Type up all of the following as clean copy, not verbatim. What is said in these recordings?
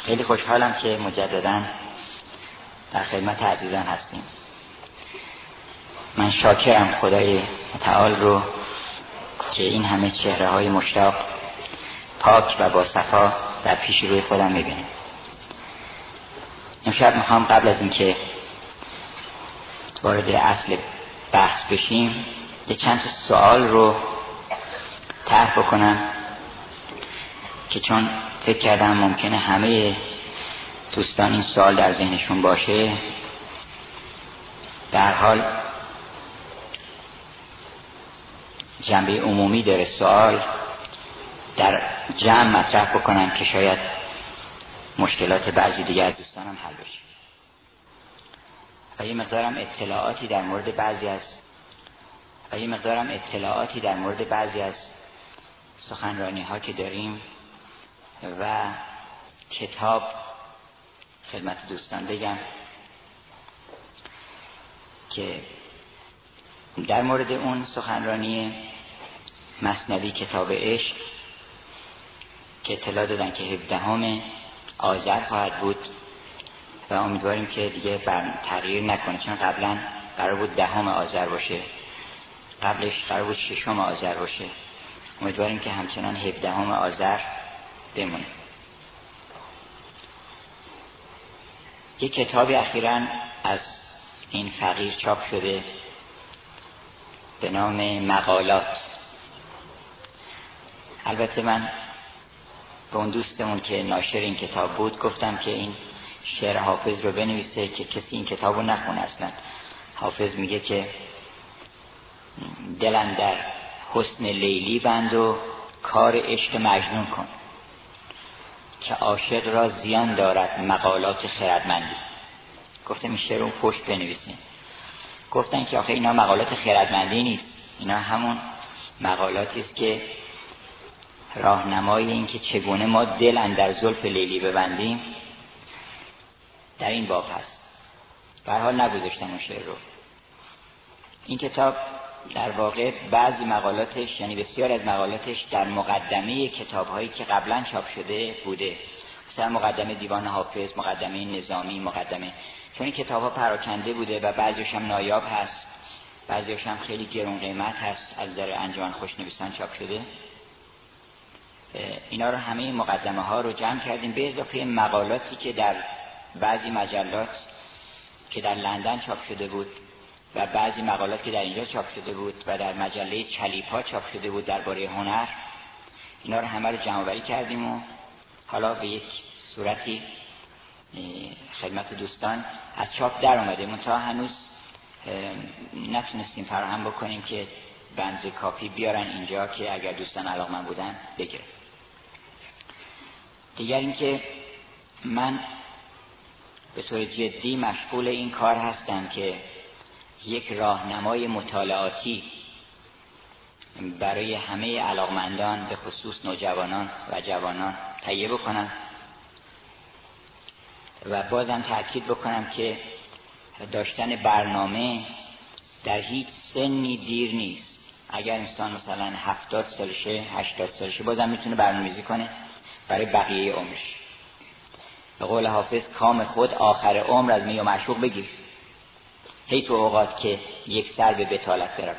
خیلی خوشحالم که مجدداً در خدمت عزیزان هستیم. من شاکرم خدای متعال رو که این همه چهره های مشتاق پاک و با صفا در پیش روی خودم میبینم. امشب میخوام قبل از اینکه وارد اصل بحث بشیم یه چند تا سوال رو طرح بکنم که چون فکر کردم ممکنه همه دوستان این سوال در ذهنشون باشه، در حال جنبه عمومی داره سوال در جمع مطرح بکنم که شاید مشکلات بعضی دیگر دوستانم حل بشه و یه مقدارم اطلاعاتی در مورد بعضی از سخنرانی ها که داریم و کتاب خدمت دوستان بگم که در مورد اون سخنرانی مثنوی کتاب عشق که اطلاع دادن که 17 آذر خواهد بود و امیدواریم که دیگه تغییر نکنه، چون قبلا قرار بود 10 آذر باشه، قبلش قرار بود 6 آذر باشه. امیدواریم که همچنان 17 آذر بمونه. یک کتابی اخیراً از این فقیر چاپ شده به نام مقالات. البته من به اون دوستمون که ناشر این کتاب بود گفتم که این شعر حافظ رو بنویسه که کسی این کتاب رو نخونه. اصلا حافظ میگه که دل اندر حسن لیلی بند و کار عشق مجنون کن که عاشق را زیان دارد مقالات خردمندی. گفتم این شعر رو پشت بنویسین. گفتن که آخه اینا مقالات خردمندی نیست، اینا همون مقالاتی است که راهنمای این که چگونه ما دل اندر زلف لیلی ببندیم در این باب هست. به هر حال نگذاشتن اون شعر رو. این کتاب در واقع بعضی مقالاتش، یعنی بسیار از مقالاتش در مقدمه کتاب‌هایی که قبلا چاپ شده بوده، مثلا مقدمه دیوان حافظ، مقدمه نظامی، چون این کتاب‌ها پراکنده بوده و بعضیش هم نایاب هست، بعضیش هم خیلی گران قیمت هست، از نظر انجمن خوشنویسان چاپ شده. اینا رو همه مقدمه‌ها رو جمع کردیم به اضافه مقالاتی که در بعضی مجلات که در لندن چاپ شده بود و بعضی مقالات که در اینجا چاپ شده بود و در مجله چلیپا چاپ شده بود درباره هنر. اینا رو همه رو جمع‌آوری کردیم و حالا به یک صورتی خدمت دوستان از چاپ در اومده. منتها هنوز نتونستیم فراهم بکنیم که بنز کافی بیارن اینجا که اگر دوستان علاقه‌مند بودن بگیرن. دیگر اینکه من به طور جدی مشغول این کار هستم که یک راهنمای مطالعاتی برای همه علاقمندان به خصوص نوجوانان و جوانان تهیه بکنم و بازم تأکید بکنم که داشتن برنامه در هیچ سنی دیر نیست. اگر انسان مثلا 70 سالشه 80 سالشه بازم میتونه برنامه‌ریزی کنه برای بقیه عمرش. به قول حافظ کام خود آخر عمر از می و معشوق بگیر، هی تو اوقات که یک سر به بطالت برود.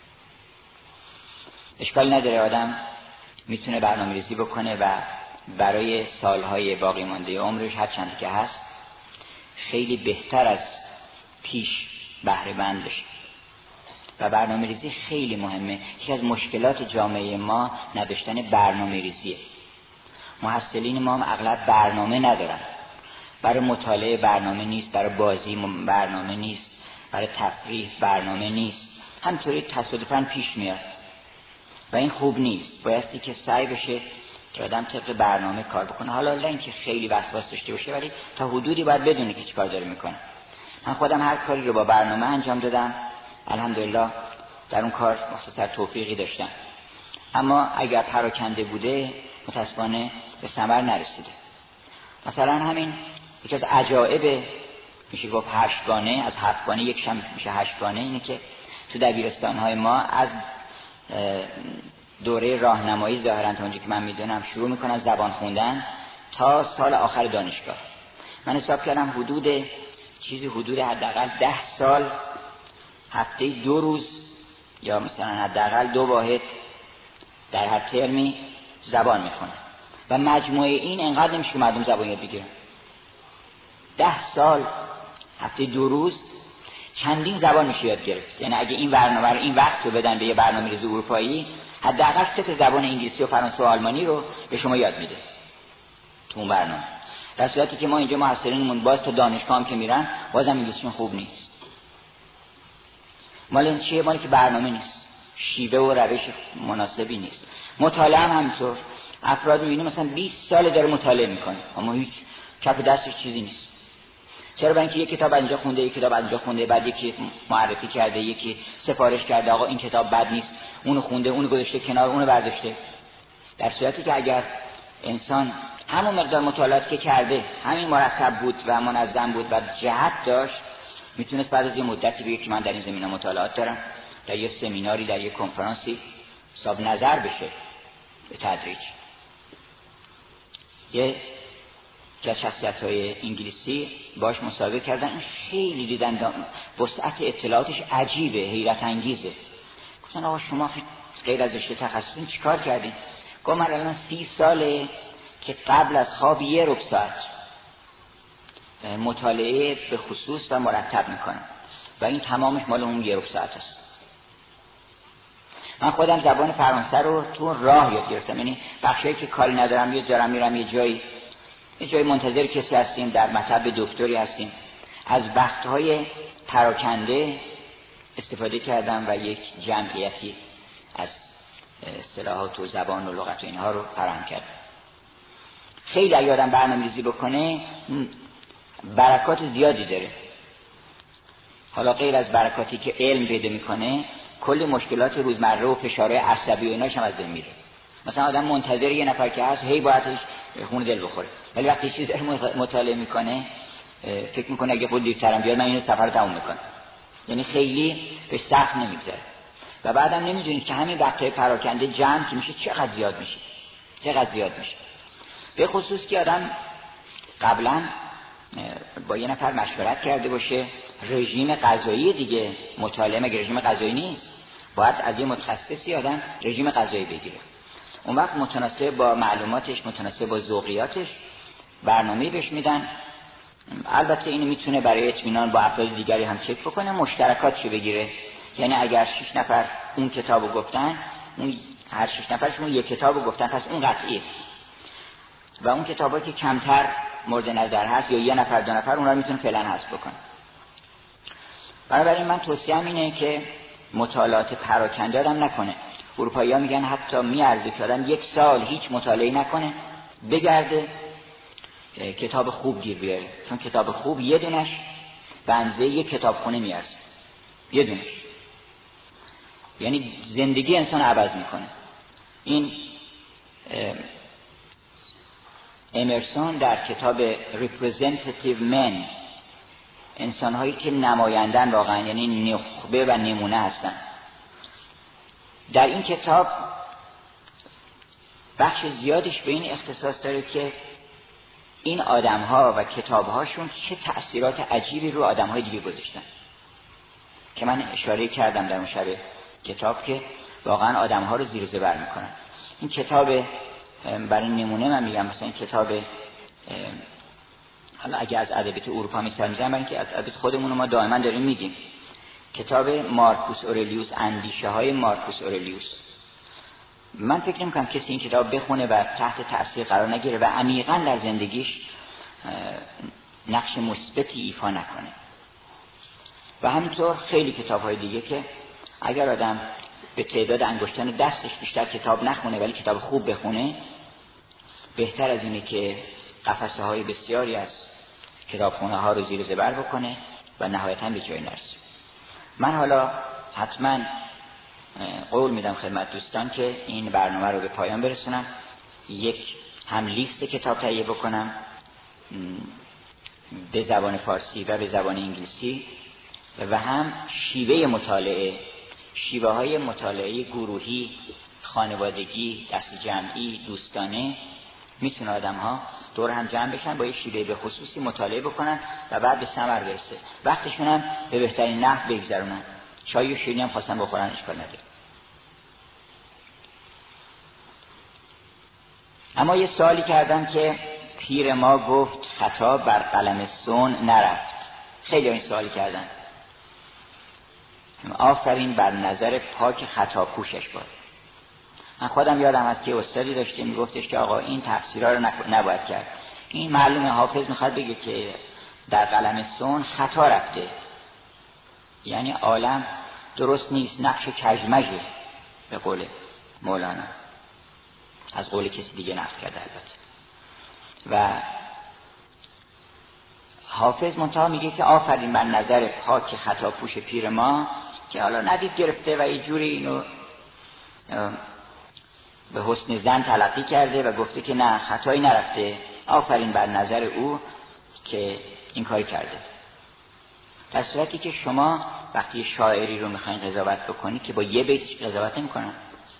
اشکال نداره، آدم میتونه برنامه‌ریزی بکنه و برای سالهای باقی مانده عمرش هر چند که هست خیلی بهتر از پیش بهره مند بشه. و برنامه‌ریزی خیلی مهمه. یکی از مشکلات جامعه ما نداشتن برنامه‌ریزیه. محصلین ما هم اغلب برنامه ندارن. برای مطالعه برنامه نیست، برای بازی برنامه نیست، برای تفریح برنامه نیست، همینطوری تصادفاً پیش میاد و این خوب نیست. بایستی که سعی بشه که آدم طبق برنامه کار بکنه. حالا نه اینکه خیلی وسواس داشته باشه، ولی تا حدودی باید بدونه که چیکار داره میکنه. من خودم هر کاری رو با برنامه انجام دادم، الحمدلله در اون کار مختصر توفیقی داشتم. اما اگر پراکنده بوده متاسفانه به ثمر نرسیده. مثلا همین یکی از عجایب میشه گفت 8گانه، از 7گانه یکشم میشه 8گانه، اینه که تو دبیرستان‌های ما از دوره راهنمایی ظاهراً تا اونجایی که من میدونم شروع میکنن زبان خوندن تا سال آخر دانشگاه. من حساب کردم حدود حداقل 10 سال هفته 2 روز یا مثلا حداقل 2 واحد در هر ترمی زبان میخونن و مجموعه این انقدر نمیشه که مردم زبان یاد بگیرن. 10 سال هفته 2 روز چندین زبان میشه یاد گرفت. یعنی اگه این برنامه رو این وقت رو بدن به یه برنامه‌ریز اروپایی، حداقل 3 تا زبان انگلیسی و فرانسه و آلمانی رو به شما یاد میده تو اون برنامه. در صورتی که ما اینجا محصلینمون باز تا دانشگاه هم که میرن بازم انگلیسیشون خوب نیست. مال این چیه؟ مالی که برنامه نیست، شیوه و روش مناسبی نیست. مطالعه هم همینطور. افراد می‌بینی مثلا 20 سال داره مطالعه میکنه اما هیچ کف دستش چیزی نیست. چرا؟ برای اینکه یک کتاب اینجا خونده، یک کتاب اینجا خونده، بعد یکی معرفی کرده، یکی سفارش کرده آقا این کتاب بد نیست، اونو خونده، اونو گذاشته کنار، اونو برداشته. در صورتی که اگر انسان همون مقدار مطالعاتی که کرده همین مرتب بود و منظم بود و جهت داشت، میتونست بعد از یه مدتی بگه که من در این زمینه مطالعات دارم، در یه سمیناری، در یه کنفرانسی حساب نظر بشه به تدریج. یه که از شخصیت‌های انگلیسی باش مصاحبه کردن، این خیلی دیدن وسعت اطلاعاتش عجیبه، حیرت انگیزه. گفتن آقا شما غیر از رشته تخصصی چیکار کردین؟ گفتم من الان 30 ساله که قبل از خواب 1 ربع ساعت مطالعه به خصوص و مرتب میکنم و این تمامش مال اون 1 ربع ساعت است. من خودم زبان فرانسه رو تو راه یاد گرفتم، یعنی بخشایی که کاری ندارم یه دارم میرم یه جایی منتظر کسی هستیم، در مطب دکتری هستیم، از وقتهای پراکنده استفاده کردم و یک جمعیتی از اصطلاحات و زبان و لغت و اینها رو فراهم کردم. خیلی اگه آدم برنامه‌ریزی بکنه برکات زیادی داره. حالا غیر از برکاتی که علم پیدا میکنه، کلی مشکلات روزمره و فشارهای عصبی و ایناش هم از بین میره. مثلا آدم منتظر یه نفر که هست هی باید خون دل بخوره، ولی وقتی چیزی مطالعه میکنه فکر میکنه اگه خود دیرترم بیاد من اینو سفر تموم میکنم. یعنی خیلی به سخت نمیگذره و بعدم نمیدونید که همین وقتهای پراکنده جمع که میشه چقدر زیاد میشه. به خصوص که آدم قبلا با یه نفر مشورت کرده باشه، رژیم غذایی دیگه مطالعه مگه رژیم غذایی نیست؟ باید از یه متخصصی آدم رژیم غذایی بگیره. اون وقت متناسب با معلوماتش، متناسب با ذوقیاتش برنامه‌ای بهش میدن. البته اینو میتونه برای اطمینان با افراد دیگری هم چک بکنه، مشترکاتشو بگیره. یعنی اگر 6 نفر اون کتابو گفتن، اون هر 6 نفرشون یک کتابو گفتن، پس اون قطعیه. و اون کتابایی که کمتر مورد نظر هست یا 1 نفر 2 نفر، اونها رو میتونه فعلا حذف بکنه. بنابراین من توصیه‌ام اینه که مطالعات پراکنده آدم نکنه. اروپایی‌ها میگن حتی میارزه که آدم 1 سال هیچ مطالعه نکنه، بگرده کتاب خوب گیر بیاره، چون کتاب خوب یه دونش به اندازه 1 کتابخونه میارزه. یه دونش یعنی زندگی انسان عوض میکنه. این امرسون در کتاب Representative Men، انسان‌هایی که نمایندن واقعا، یعنی نخبه و نمونه هستن، در این کتاب بخش زیادش به این اختصاص داره که این آدم‌ها و کتاب‌هاشون چه تأثیرات عجیبی رو آدم‌های دیگه گذاشتن، که من اشاره کردم در اون شب کتاب که واقعا آدم‌ها رو زیر و زبر می‌کنن. این کتاب برای نمونه من میگم، مثلا این کتاب، حالا اگه از ادبیات اروپا مثال میزنم، برای اینکه از ادبیات خودمون ما دائما داریم میگیم، کتاب مارکوس اورلیوس، اندیشه های مارکوس اورلیوس. من فکر نمی‌کنم کسی این کتاب بخونه و تحت تأثیر قرار نگیره و عمیقاً در زندگیش نقش مثبتی ایفا نکنه. و همینطور خیلی کتاب‌های دیگه که اگر آدم به تعداد انگشتان دستش بیشتر کتاب نخونه ولی کتاب خوب بخونه، بهتر از اینه که قفسه‌های بسیاری از کتابخونه‌ها رو زیر زبر بکنه و نهایتاً به جای نرسه. من حالا حتما قول میدم خدمت دوستان که این برنامه رو به پایان برسونم، یک هم لیست کتاب تهیه بکنم به زبان فارسی و به زبان انگلیسی، و هم شیوه مطالعه، شیوه های مطالعه گروهی، خانوادگی، دست جمعی، دوستانه میتونه آدم ها دور هم جمع بشن با یه شیوه به خصوصی مطالعه بکنن و بعد به ثمر برسه، وقتشون هم به بهترین نحو بگذرونن. چای و شیرینی هم خواستن بخورن، اشکال نداره. اما یه سوالی کردم که پیر ما گفت خطا بر قلم سون نرفت. خیلی این سوالی کردن. آفرین بر نظر پاک خطا پوشش باد. من خودم یادم هست که استادی داشته میگفتش که آقا این تفسیرها رو نباید کرد. این معلومه حافظ میخواد بگه که در قلم سون خطا رفته، یعنی عالم درست نیست، نقش کژمژه به قول مولانا، از قول کسی دیگه نقل کرده البته. و حافظ منتها میگه که آفرین بر نظر پاک خطا پوش پیر ما که حالا ندید گرفته و یه جوری اینو به حسن ظن تلقی کرده و گفته که نه خطایی نرفته، آفرین بر نظر او که این کاری کرده. در صورتی که شما وقتی شاعری رو میخواین قضاوت بکنید که با یه بیتش قضاوت نمیکنن،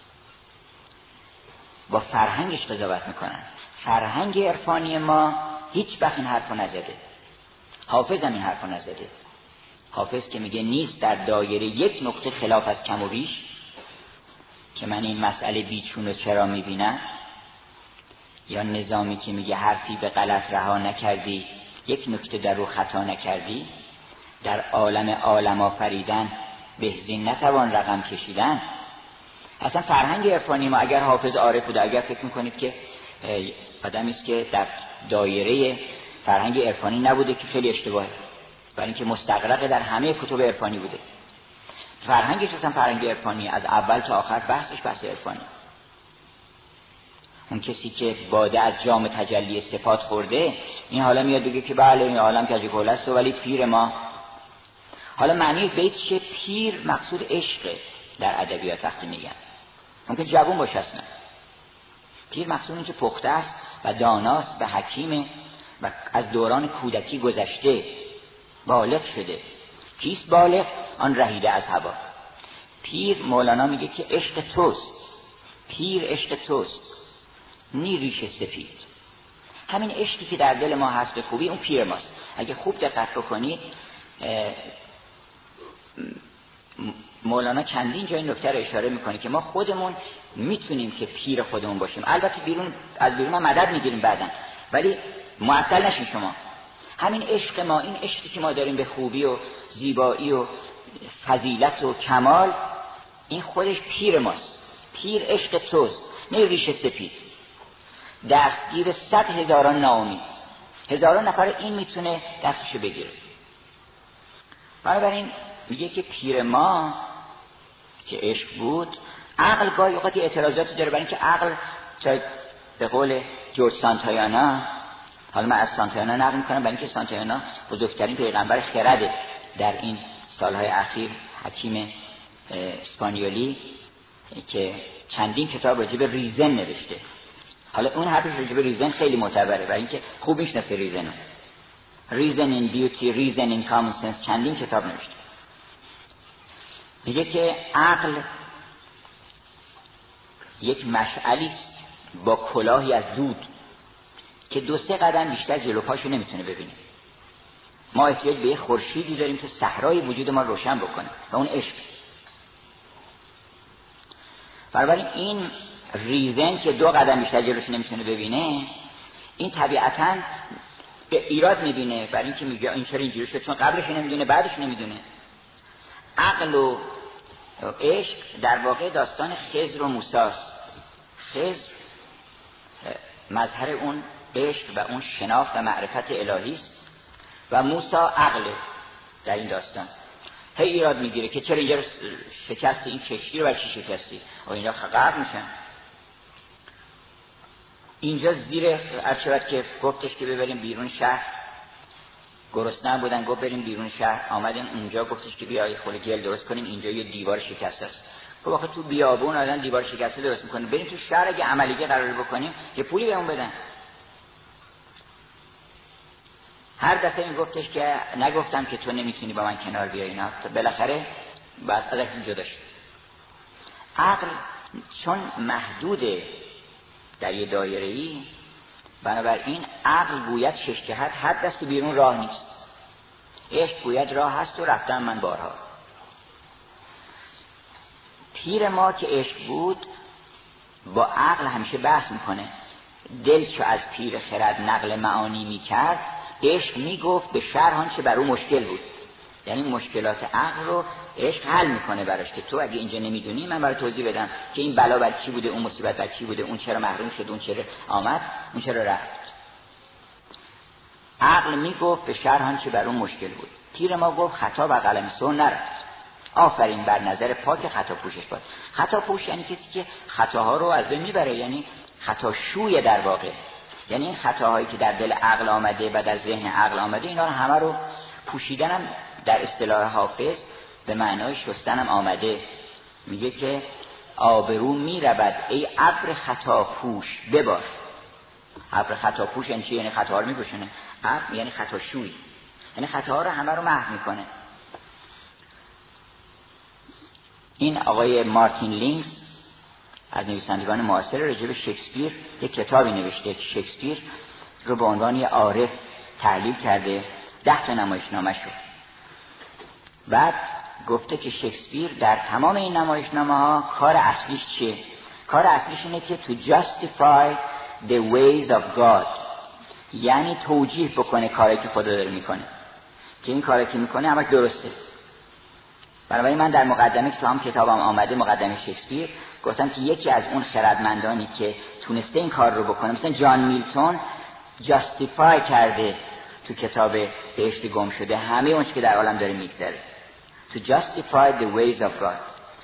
با فرهنگش قضاوت میکنن. فرهنگ عرفانی ما هیچ وقت این حرفو نزده، حافظ هم این حرفو نزده. حافظ که میگه نیست در دایره یک نقطه خلاف از کم و بیش، که من این مسئله بیچون و چرا میبینم، یا نظامی که میگه حرفی به غلط رها نکردی یک نکته در رو خطا نکردی، در عالم آفریدن بهزین نتوان رقم کشیدن. اصلا فرهنگ عرفانی ما، اگر حافظ عارف بوده، اگر فکر میکنید که آدمی است که در دایره فرهنگ عرفانی نبوده، که خیلی اشتباهه، برای اینکه مستغرق در همه کتب عرفانی بوده. فرهنگش اصلا فرهنگ عرفانی، از اول تا آخر بحثش بحث عرفانی. اون کسی که باده از جام تجلی صفات خورده، این حالا میاد بگه که بله این عالم کج کوله است ولی پیر ما. حالا معنی بیت چه؟ پیر مقصود عشقه در ادبیات وقتی میگن، ممکن جوان باشه اصلا. پیر مقصود اینه که پخته است و داناست و حکیمه و از دوران کودکی گذشته، بالغ شده. کیست بالغ؟ آن رهیده از هوا. پیر مولانا میگه که عشق توست، پیر عشق توست، نی ریش سفید. همین عشقی که در دل ما هست به خوبی، اون پیر ماست. اگه خوب دقت بکنید مولانا چندین جای نکته رو اشاره میکنه که ما خودمون میتونیم که پیر خودمون باشیم. البته از بیرون ما مدد میگیریم بعدن، ولی معطل نشین شما. همین عشق ما، این عشقی که ما داریم به خوبی و زیبایی و فضیلت و کمال، این خودش پیر ماست. پیر عشق توست، نه ریش سپید. دستگیر 100,000 ناامید، هزاران نفر این میتونه دستشو بگیره. بنابراین میگه که پیر ما که عشق بود، عقل گاهی اوقات اعتراضاتی داره، برای اینکه عقل تا به قول جورج سانتایانا، حالا من از سانتایانا نقل میکنم برای اینکه سانتایانا بزرگترین پیغمبر خرده در این سالهای اخیر، حکیم اسپانیولی که چندین کتاب راجع به ریزن نوشته. حالا اون حرفش راجع به ریزن خیلی معتبره، برای اینکه خوب میشناسه ریزنو. ریزن این بیوتی، ریزن این کامن سنس، چندین کتاب نوشته. میگه که عقل یک مشعلی است با کلاهی از دود که 2-3 قدم بیشتر جلو پاشو نمیتونه ببینه. ما احتیاج به یه خورشیدی داریم که صحرای وجود ما روشن بکنه و اون عشق. بنابراین این ریزن که 2 قدم بیشتر جلوش نمیتونه ببینه، این طبیعتاً به ایراد میبینه، برای اینکه میگه این چرا اینجوری شد، چون قبلش نمیدونه بعدش نمیدونه. عقل و عشق در واقع داستان خضر و موسی است. خضر مظهر اون عشق و اون شناخت و معرفت الهی است و موسی عقل در این داستان. هی ایراد میگیره که چرا اینجا شکستی، این کشتی رو برای چی شکستی؟ و اینجا غرق میشن. اینجا زیر ارشد که گفتش که ببریم بیرون شهر، گرسنه بودن، گفت بریم بیرون شهر، آمدن اونجا گفتش که بیای خول گل درست کنیم، اینجا یه دیوار شکسته است. خب آخه تو بیابون آدم دیوار شکسته درست میکنه، بریم تو شهر اگه عملیه قرار بکنیم یه پولی بهمون بدن. هر دفعه این گفتش که نگفتم که تو نمیتونی با من کنار بیای، اینا بالاخره بعد ازش جدا شد. عقل چون محدوده در یه دایره‌ای، بنابراین عقل گوید شش جهت حد است و بیرون راه نیست. عشق گوید راه هست و رفتم من بارها. پیر ما که عشق بود با عقل همیشه بحث میکنه. دل چو از پیر خرد نقل معانی میکرد، عشق میگفت به شرح آنچه بر او مشکل بود. یعنی مشکلات عقل رو عشق حل میکنه براش که تو اگه اینجا نمیدونی من برای توضیح بدم که این بلا بر چی بوده، اون مصیبت بر چی بوده، اون چرا محروم شد، اون چرا آمد، اون چرا رفت. عقل میگفت به شرح آنچه بر اون مشکل بود. پیر ما گفت خطا بر قلم سر نرفت. آفرین بر نظر پاک خطا پوشش باد. خطا پوش یعنی کسی که خطاها رو از بین میبره، یعنی خطا شوی در واقع. یعنی این خطاهایی که در دل عقل آمده و در ذهن عقل آمده اینا رو همه رو پوشیدنم در اصطلاح حافظ به معنای شستنم آمده. میگه که آبرو میرود ای ابر خطا پوش ببار. ابر خطا پوش یعنی چی؟ یعنی خطاها رو میپوشونه. ابر یعنی خطا شوی، یعنی خطاها رو همه رو محو میکنه. این آقای مارتین لینکس از نویسندگان معاصر راجع به شکسپیر یک کتابی نوشته که شکسپیر رو به عنوان یه عارف تحلیل کرده، 10 نمایشنامه شد. بعد گفته که شکسپیر در تمام این نمایشنامه‌ها کار اصلیش چیه؟ کار اصلیش اینه که to justify the ways of God، یعنی توجیه بکنه کاری که خدا داره میکنه، که این کاری که میکنه همش درسته. بنابراین من در مقدمه که تو هم کتابم آمده، مقدمه شکسپیر، گفتم که یکی از اون خردمندانی که تونسته این کار رو بکنه مثلا جان میلتون جاستیفای کرده تو کتاب بهشت گم شده همه اون که در عالم داره میگذره. To justify the ways of God.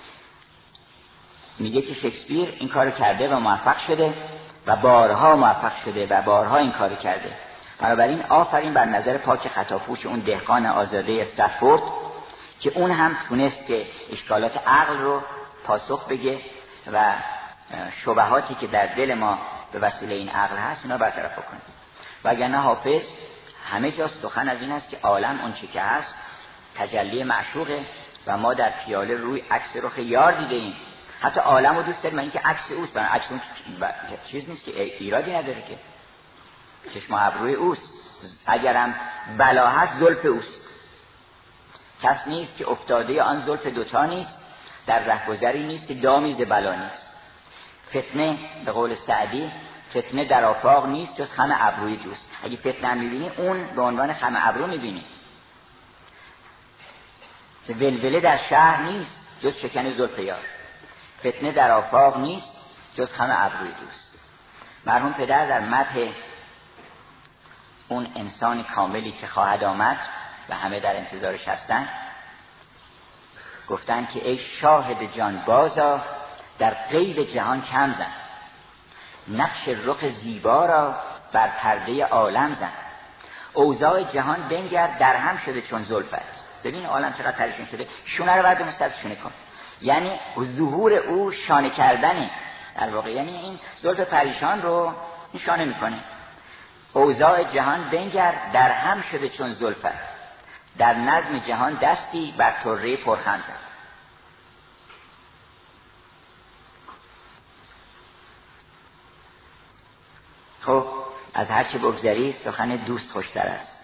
میگه که شکسپیر این کار کرده و موفق شده و بارها موفق شده و بارها این کار کرده. بنابراین آفرین بر نظر پاک خطاپوش اون دهقان آزاده استرفورد که اون هم تونست که اشکالات عقل رو پاسخ بگه و شبهاتی که در دل ما به وسیله این عقل هست اونا برطرف کنه. وگرنه حافظ همه جا سخن از این است که عالم اون چی که هست تجلی معشوقه و ما در پیاله روی عکس رخ یار دیده ایم. حتی عالم رو دوست داریم، این که عکس اوست، برای عکس اون چیز نیست که ایرادی نداره که چشم و ابروی اوست. اگرم بلا هست زلف اوست. کس نیست که افتاده آن زلف دوتا نیست، در رهگذری نیست که دامی ز بلا نیست. فتنه به قول سعدی فتنه در آفاق نیست جز خم ابروی دوست. اگه فتنه میبینی اون به عنوان خم ابرو میبینی. ولوله در شهر نیست جز شکن زلف یار. فتنه در آفاق نیست جز خم ابروی دوست. مرحوم پدر در مدح اون انسان کاملی که خواهد آمد و همه در انتظارش هستن گفتن که ای شاهد جان بازا در غیب جهان کم زن، نقش رخ زیبا را بر پرده عالم زن، اوضاع جهان بنگر در هم شده چون زلفت. ببین عالم چقدر پریشان شده، شونه رو برد مسترد شونه کن. یعنی ظهور او شانه کردنه در واقع، یعنی این زلف پریشان رو این شانه میکنه. اوضاع جهان بنگر در هم شده چون زلفت، در نظم جهان دستی بر طره پرخم زن. خب از هر چه بگذری سخن دوست خوشتر است.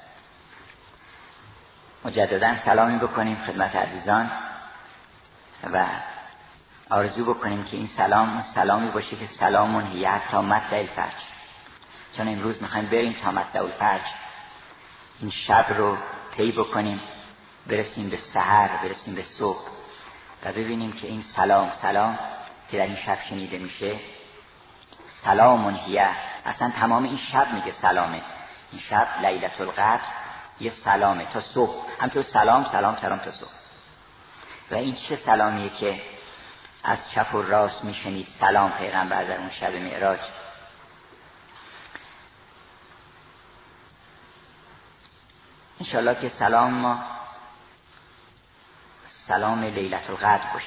مجددا سلامی بکنیم خدمت عزیزان و آرزو بکنیم که این سلام سلامی باشه که سلامون هیه تا مطلع الفجر، چون امروز میخوایم بریم تا مطلع الفجر این شب رو طی بکنیم، برسیم به سحر، برسیم به صبح و ببینیم که این سلام که در این شب شنیده میشه سلامون هیه، اصلا تمام این شب میگه سلامه. این شب لیلة القدر یه سلامه تا صبح، همطور سلام تا صبح. و این چه سلامیه که از چپ و راست میشنید سلام پیغمبر در اون شب معراج. انشالله که سلام ما سلام لیلة القدر باشه.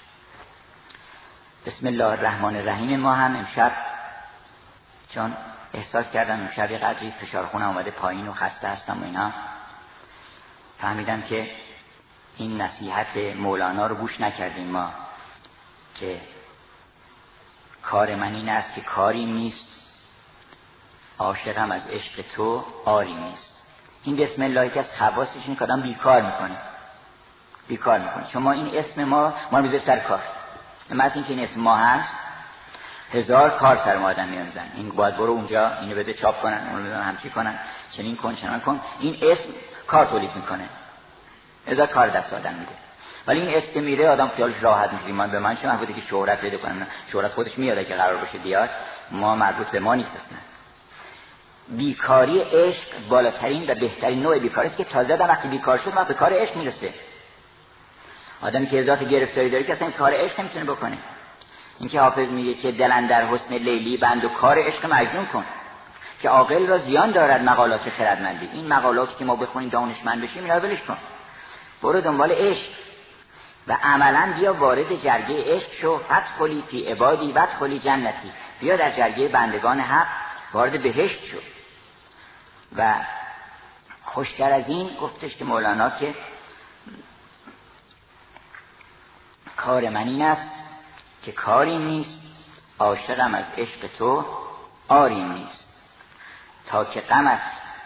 بسم الله الرحمن الرحیم. ما هم امشب چون احساس کردم امشب یه قدری فشار خونم اومده پایین و خسته هستم و اینا، فهمیدم که این نصیحت مولانا رو گوش نکردیم ما که کار من این است که کاری نیست عاشقم از عشق تو آری نیست. این بسم الله که از خواصش اینه که آدم بیکار میکنه. چون ما این اسم ما رو میذاره سر کار. مثلا اینکه این اسم ما هست 1000 کار سر ما آدم میانزن. این باید برو اونجا اینو بده چاپ کنن، اونو بدن همچی کنن، چنین کن چنان کن. این اسم کار تولید میکنه، 1000 کار دست آدم میده. ولی این اسم میره آدم خیالش راحت میشه. من به من چه مربوطه که شهرت پیدا کنم؟ شهرت خودش میاد که قرار باشه بیاد، ما مربوط به ما نیست اصلا. بیکاری عشق بالاترین و بهترین نوع بیکاری است که تازه آدم وقتی بیکار شد ما به کار عشق میرسه. آدمی که ذات گرفتاری داره که اصلا کار عشق نمیتونه بکنه. اینکه حافظ میگه که دلن در حسن لیلی بند و کار عشق مجنون کن، که عاقل را زیان دارد مقالات خردمندی. این مقالاتی که ما بخونیم دانشمند بشیم اینا رو ولش کن، برو دنبال عشق و عملا بیا وارد جرگه عشق شو. فدخلی فی عبادی وادخلی جنتی، بیا در جرگه بندگان حق وارد بهشت شو. و خوشتر از این گفتش که مولانا که کار من این است که کاری نیست، عاشقم از عشق تو آری نیست. تا که غمت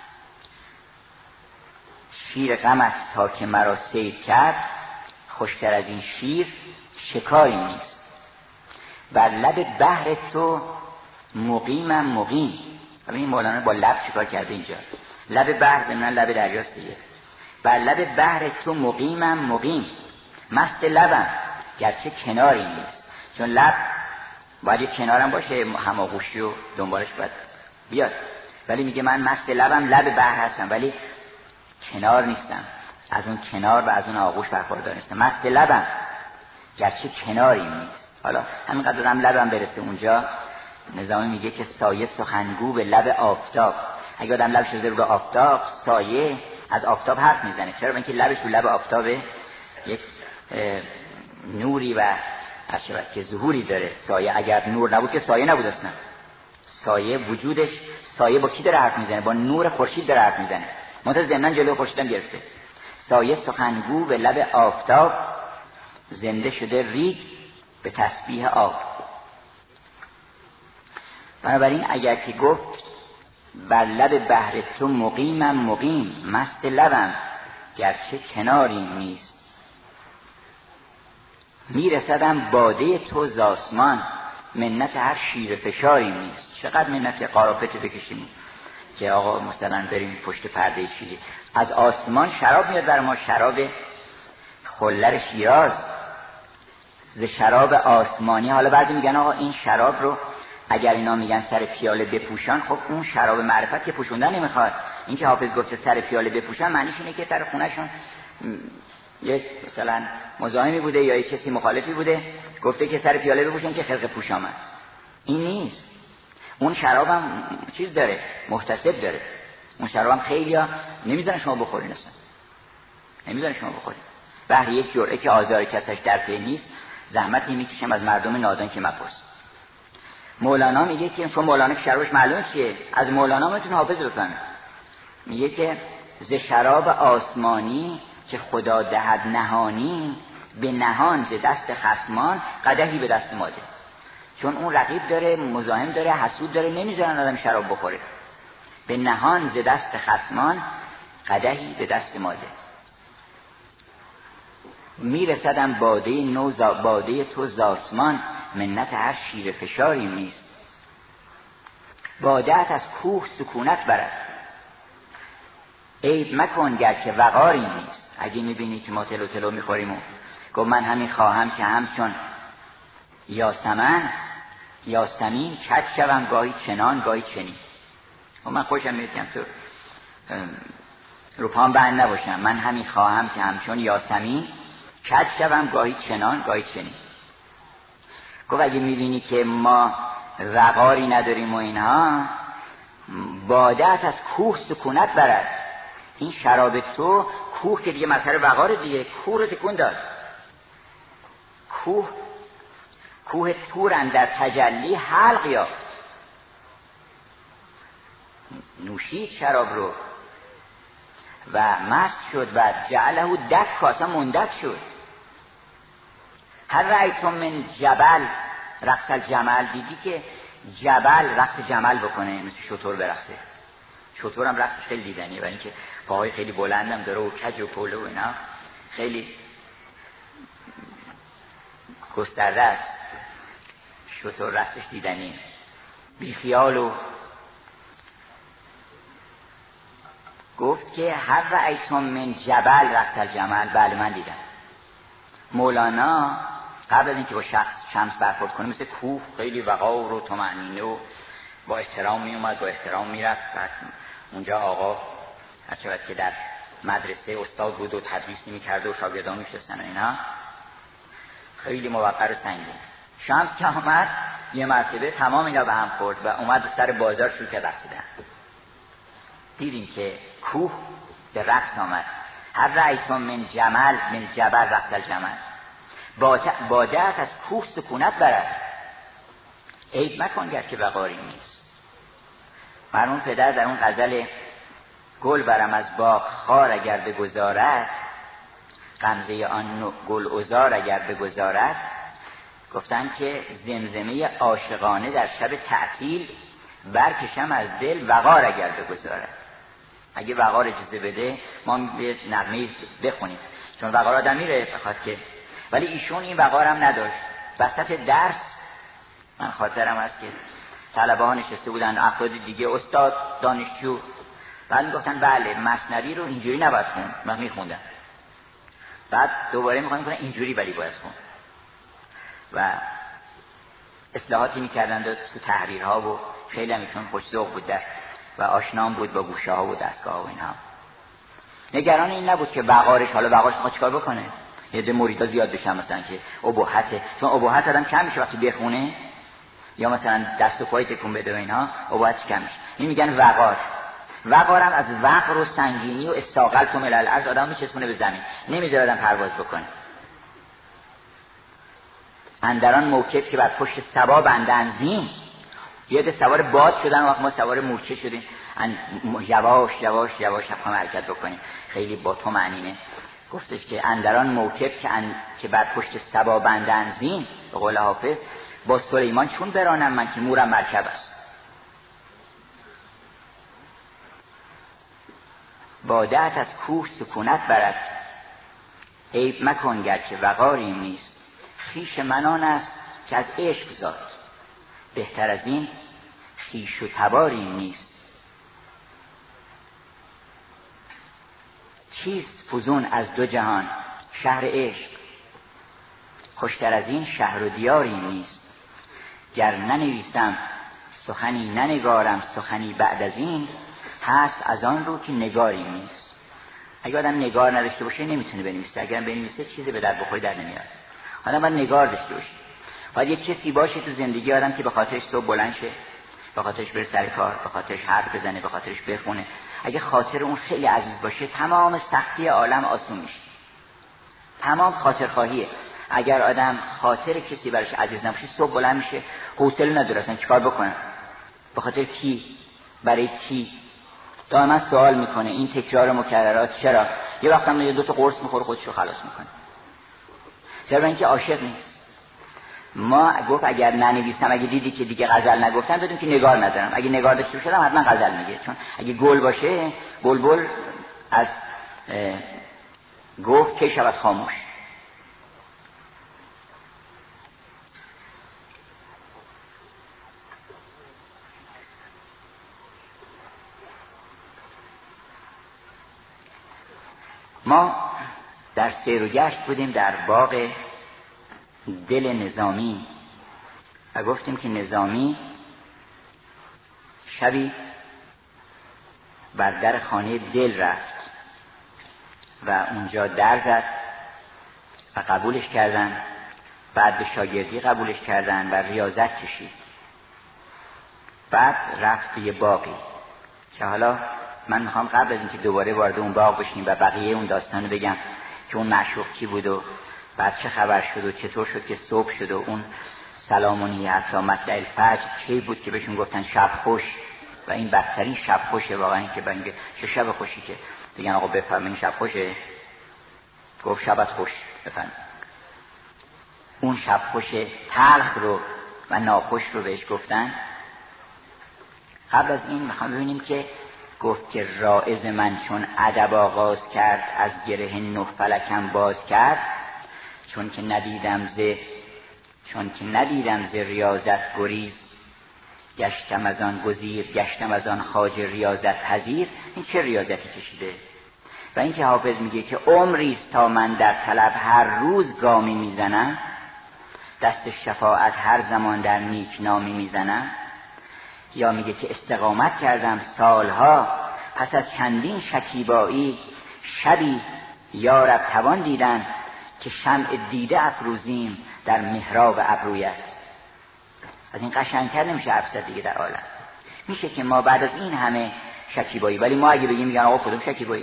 شیر غمت تا که مرا صید کرد، خوشتر از این شیر شکاری نیست. بر لب بحر تو مقیمم مقیم. این مولانا با لب چیکار کرده اینجا؟ لب بحر ضمن لب دریاست دیگه. بر لب بحر تو مقیمم مقیم، مست لبم گرچه کناری نیست. چون لب باید یک کنارم باشه، هماغوشی و دنبالش باید بیاد. ولی میگه من مست لبم لب بحر هستم ولی کنار نیستم، از اون کنار و از اون آغوش برخوردار نیستم. مست لبم گرچه کناری نیست. حالا همینقدر هم لبم برسه اونجا. نظامی میگه که سایه سخنگو به لب آفتاب. اگه آدم لبش رو رو آفتاب، سایه از آفتاب حرف میزنه. چرا؟ اینکه لبش رو لب آفتابه، یک نوری و که ظهوری داره. سایه اگر نور نبود که سایه نبود اصلا. سایه وجودش، سایه با کی داره حرف میزنه؟ با نور خورشید داره حرف میزنه. منتها ضمن جلوی خورشید هم گرفته. سایه سخنگو به لب آفتاب، زنده شده ریگ به تسبیح آب. بنابراین اگر که گفت بر لب بحر تو مقیمم مقیم، مست لبم گرچه کناری نیست. میرسدم باده تو ز آسمان، منت هر شیر فشاری نیست. چقدر منت قرافت بکشیم که آقا مثلا بریم پشت پرده شیری. از آسمان شراب میاد بر ما، شراب خلر شیراز، ز شراب آسمانی. حالا بعضی میگن آقا این شراب رو اگر اینا میگن سر پیاله بپوشان، خب اون شراب معرفت که پوشوندن نمیخواد. این که حافظ گفته سر پیاله بپوشان معنیش اینه که در خونهشون یک مثلا مزاحمی بوده یا یک کسی مخالفی بوده گفته که سر پیاله بپوشن که خرقه پوش آمد. این نیست. اون شراب هم چیز داره، محتسب داره. اون شراب هم خیلی ها نمیذارن شما بخورین اصلا، نمیذارن شما بخورین. بهر یک جرعه که آزار کسش در پی نیست، زحمت نمیکشم از مردم نادان که مپرس. مولانا میگه که چون مولانا که شرابش معلوم چیه، از مولانا میتونه حافظ بفهمه. میگه که ز شراب آسمانی که خدا دهد نهانی، به نهان ز دست خصمان قدحی به دست ماده. چون اون رقیب داره، مزاحم داره، حسود داره، نمیذارن آدم شراب بخوره. به نهان ز دست خصمان قدحی به دست ماده. میرسدم باده تو ز آسمان، منت هر شیر فشاری نیست. باده‌ات از کوه سکونت برد، عیب مکن گرچه وقاری نیست. اگه میبینی که ما تلو تلو میخوریم و گفت من همین خواهم که همچون یاسمین کج شوم گاهی چنان گاهی چنین. و من خوشم میاد تو رو پام بند نباشم. من همین خواهم که همچون یاسمین کج شوم گاهی چنان گاهی چنین. گفت اگه میبینی که ما وقاری نداریم و اینها، باده‌ات از کوه سکونت برد. این شراب تو، کوه که دیگه مسئله وقار دیگه، کوه رو تکون داد. کوه تور اندر تجلی حلق یافت. نوشید شراب رو و مست شد و جعله دک، کاسه مندک شد. هر رأیتم من جبل رقص الجمل، دیدی که جبل رقص جمل بکنه، مثل شتر برقصه. شتر هم رقصش خیلی دیدنیه، برای اینکه پاهای خیلی بلندم داره و کج و پله و اینا خیلی گسترده است. شتر رقصش دیدنیه. بی خیال. و گفت که هر رأیتم من جبل رقص الجمل. بله من دیدم. مولانا قبل از اینکه با شمس برخورد کنه مثل کوه خیلی وقار و طمأنینه و با احترام می اومد، با احترام میرفت. بعد اونجا آقا هرچند که در مدرسه استاد بود و تدریس نمی‌کرد و شاگردان می‌شستن و اینا، خیلی موقر و سنگین. شمس که آمد یه مرتبه تمام اینا به هم خورد و اومد سر بازار شروع کرد رقصیدن. دیدیم که کوه به رقص آمد. هر رأیتم من جبل رقص الجمل. بادت از کوه سکونت برد. عیب مکن گر که وقاری نیست. مرحوم پدر در اون غزل گل برم از باغ خار اگر بگذارد، غمزه آن گل عذار اگر بگذارد، گفتن که زمزمه عاشقانه در شب تعطیل برکشم از دل وقار اگر بگذارد. اگه وقار اجازه بده ما به نغمه بخونیم، چون وقار آدم میره بخواد که، ولی ایشون این وقار هم نداشت. وسط درس من خاطرم هست که طلبه ها نشسته بودن، افراد دیگه، استاد، دانشجو، بعد میگفتن بله مثنوی رو اینجوری نباید خوند. من میخوندم، بعد دوباره میخوام کنم اینجوری ولی باید خوند و اصلاحاتی میکردن تو تحریرها و خیلی همیشون خوش‌ذوق بود و آشنام بود با گوشه ها و دستگاه ها و اینها. نگران این نبود که وقارش، حالا وقارش میخواد چیکار بکنه، یه ده مریدا زیاد بشن مثلا که اباحته، چون اباحت آدم کم میشه وقتی بخونه یا مثلا دست و پای تکون بده و اینها، اباحتش کم میشه. این میگن وقار. وقارم از وقر و سنگینی و استاقلتم الی الارض آدم میچسبونه به زمین، نمیذاره آدم پرواز بکنه. اندران موکب که بر پشت سبا بندن زین، یه ده سوار باد شدن و ما سوار مورچه شدیم، یواش یواش یواش هم حرکت بکنیم. خیلی با تو معنینه. گفتش که اندران موکب که بر پشت سبا بندن زین، به قول حافظ، با سلیمان چون برانم من که مورم مرکب است. بادت از کوه سکونت برد، عیب مکن گرچه وقاری نیست. خویش من آن است که از عشق زاد، بهتر از این خویش و تباری نیست. چیست فزون از دو جهان شهر عشق، خوشتر از این شهر و دیاری نیست. گر ننویسم سخنی ننگارم سخنی بعد از این، هست از آن رو که نگاری نیست. اگه آدم نگار نداشته باشه نمیتونه بنویسه، اگرم بنویسه چیزی به در بخوری در نمیاد. آدم باید نگار داشته باشه، باید یک کسی باشه تو زندگی آدم که به خاطرش صبح بلند شه، به خاطرش بره سر کار، به خاطرش حرف بزنه، به خاطرش بخونه. اگه خاطر اون خیلی عزیز باشه تمام سختی عالم آسون میشه. تمام خاطر خواهیه. اگر آدم خاطر کسی براش عزیز نباشه صبح بلند میشه حوصله نداره اصلا چیکار بکنه، به خاطر کی، برای کی، دائما سوال میکنه. این تکرار مکررات چرا؟ یه وقت هم یه دو تا قرص میخوره خودشو خلاص میکنه. چرا؟ اینکه عاشق نیست. ما گفت اگر ننویسم، اگه دیدی که دیگه غزل نگفتم بدون که نگار ندارم. اگه نگار داشته باشم حتما غزل میگه، چون اگه گل باشه بلبل از گفت که شود خاموش. ما در سیر و گشت بودیم در باغ دل نظامی و گفتیم که نظامی شبی بر در خانه دل رفت و اونجا در زد و قبولش کردن. بعد به شاگردی قبولش کردن و ریاضت کشید. بعد رفت به یه باغی که حالا من میخوام قبل از اینکه دوباره وارد اون باغ بشیم و بقیه اون داستانو بگم که اون معشوق کی بود و بعد چه خبر شد و چطور شد که صبح شد و اون سلامونی حتی مطلع الفجر کی بود که بهشون گفتن شب خوش و این بدترین شب خوشه واقعا، که بنگه چه شب خوشی که بگن آقا بفرمایید شب خوشه. گفت شبت خوش بفرمایید. اون شب خوش تلخ رو و ناخوش رو بهش گفتن. قبل از این میخوام ببینیم که گفت که رائز من چون ادب آغاز کرد، از گره نه فلکم باز کرد. چون که ندیدم ز ریاضت گریز، گشتم از آن گزیر، گشتم از آن خواجه ریاضت پذیر. این چه ریاضتی کشیده؟ و این که حافظ میگه که عمریست تا من در طلب هر روز گامی میزنم، دست شفاعت هر زمان در نیک نامی میزنم. یا میگه که استقامت کردم سالها، پس از چندین شکیبایی، شبی یارب توان دیدن، که شمع دیده افروزیم در محراب ابرویت. از این قشنگتر نمیشه حرف زد دیگه در عالم. میشه که ما بعد از این همه شکیبایی، ولی ما اگه بگیم میگن آقا کدوم شکیبایی؟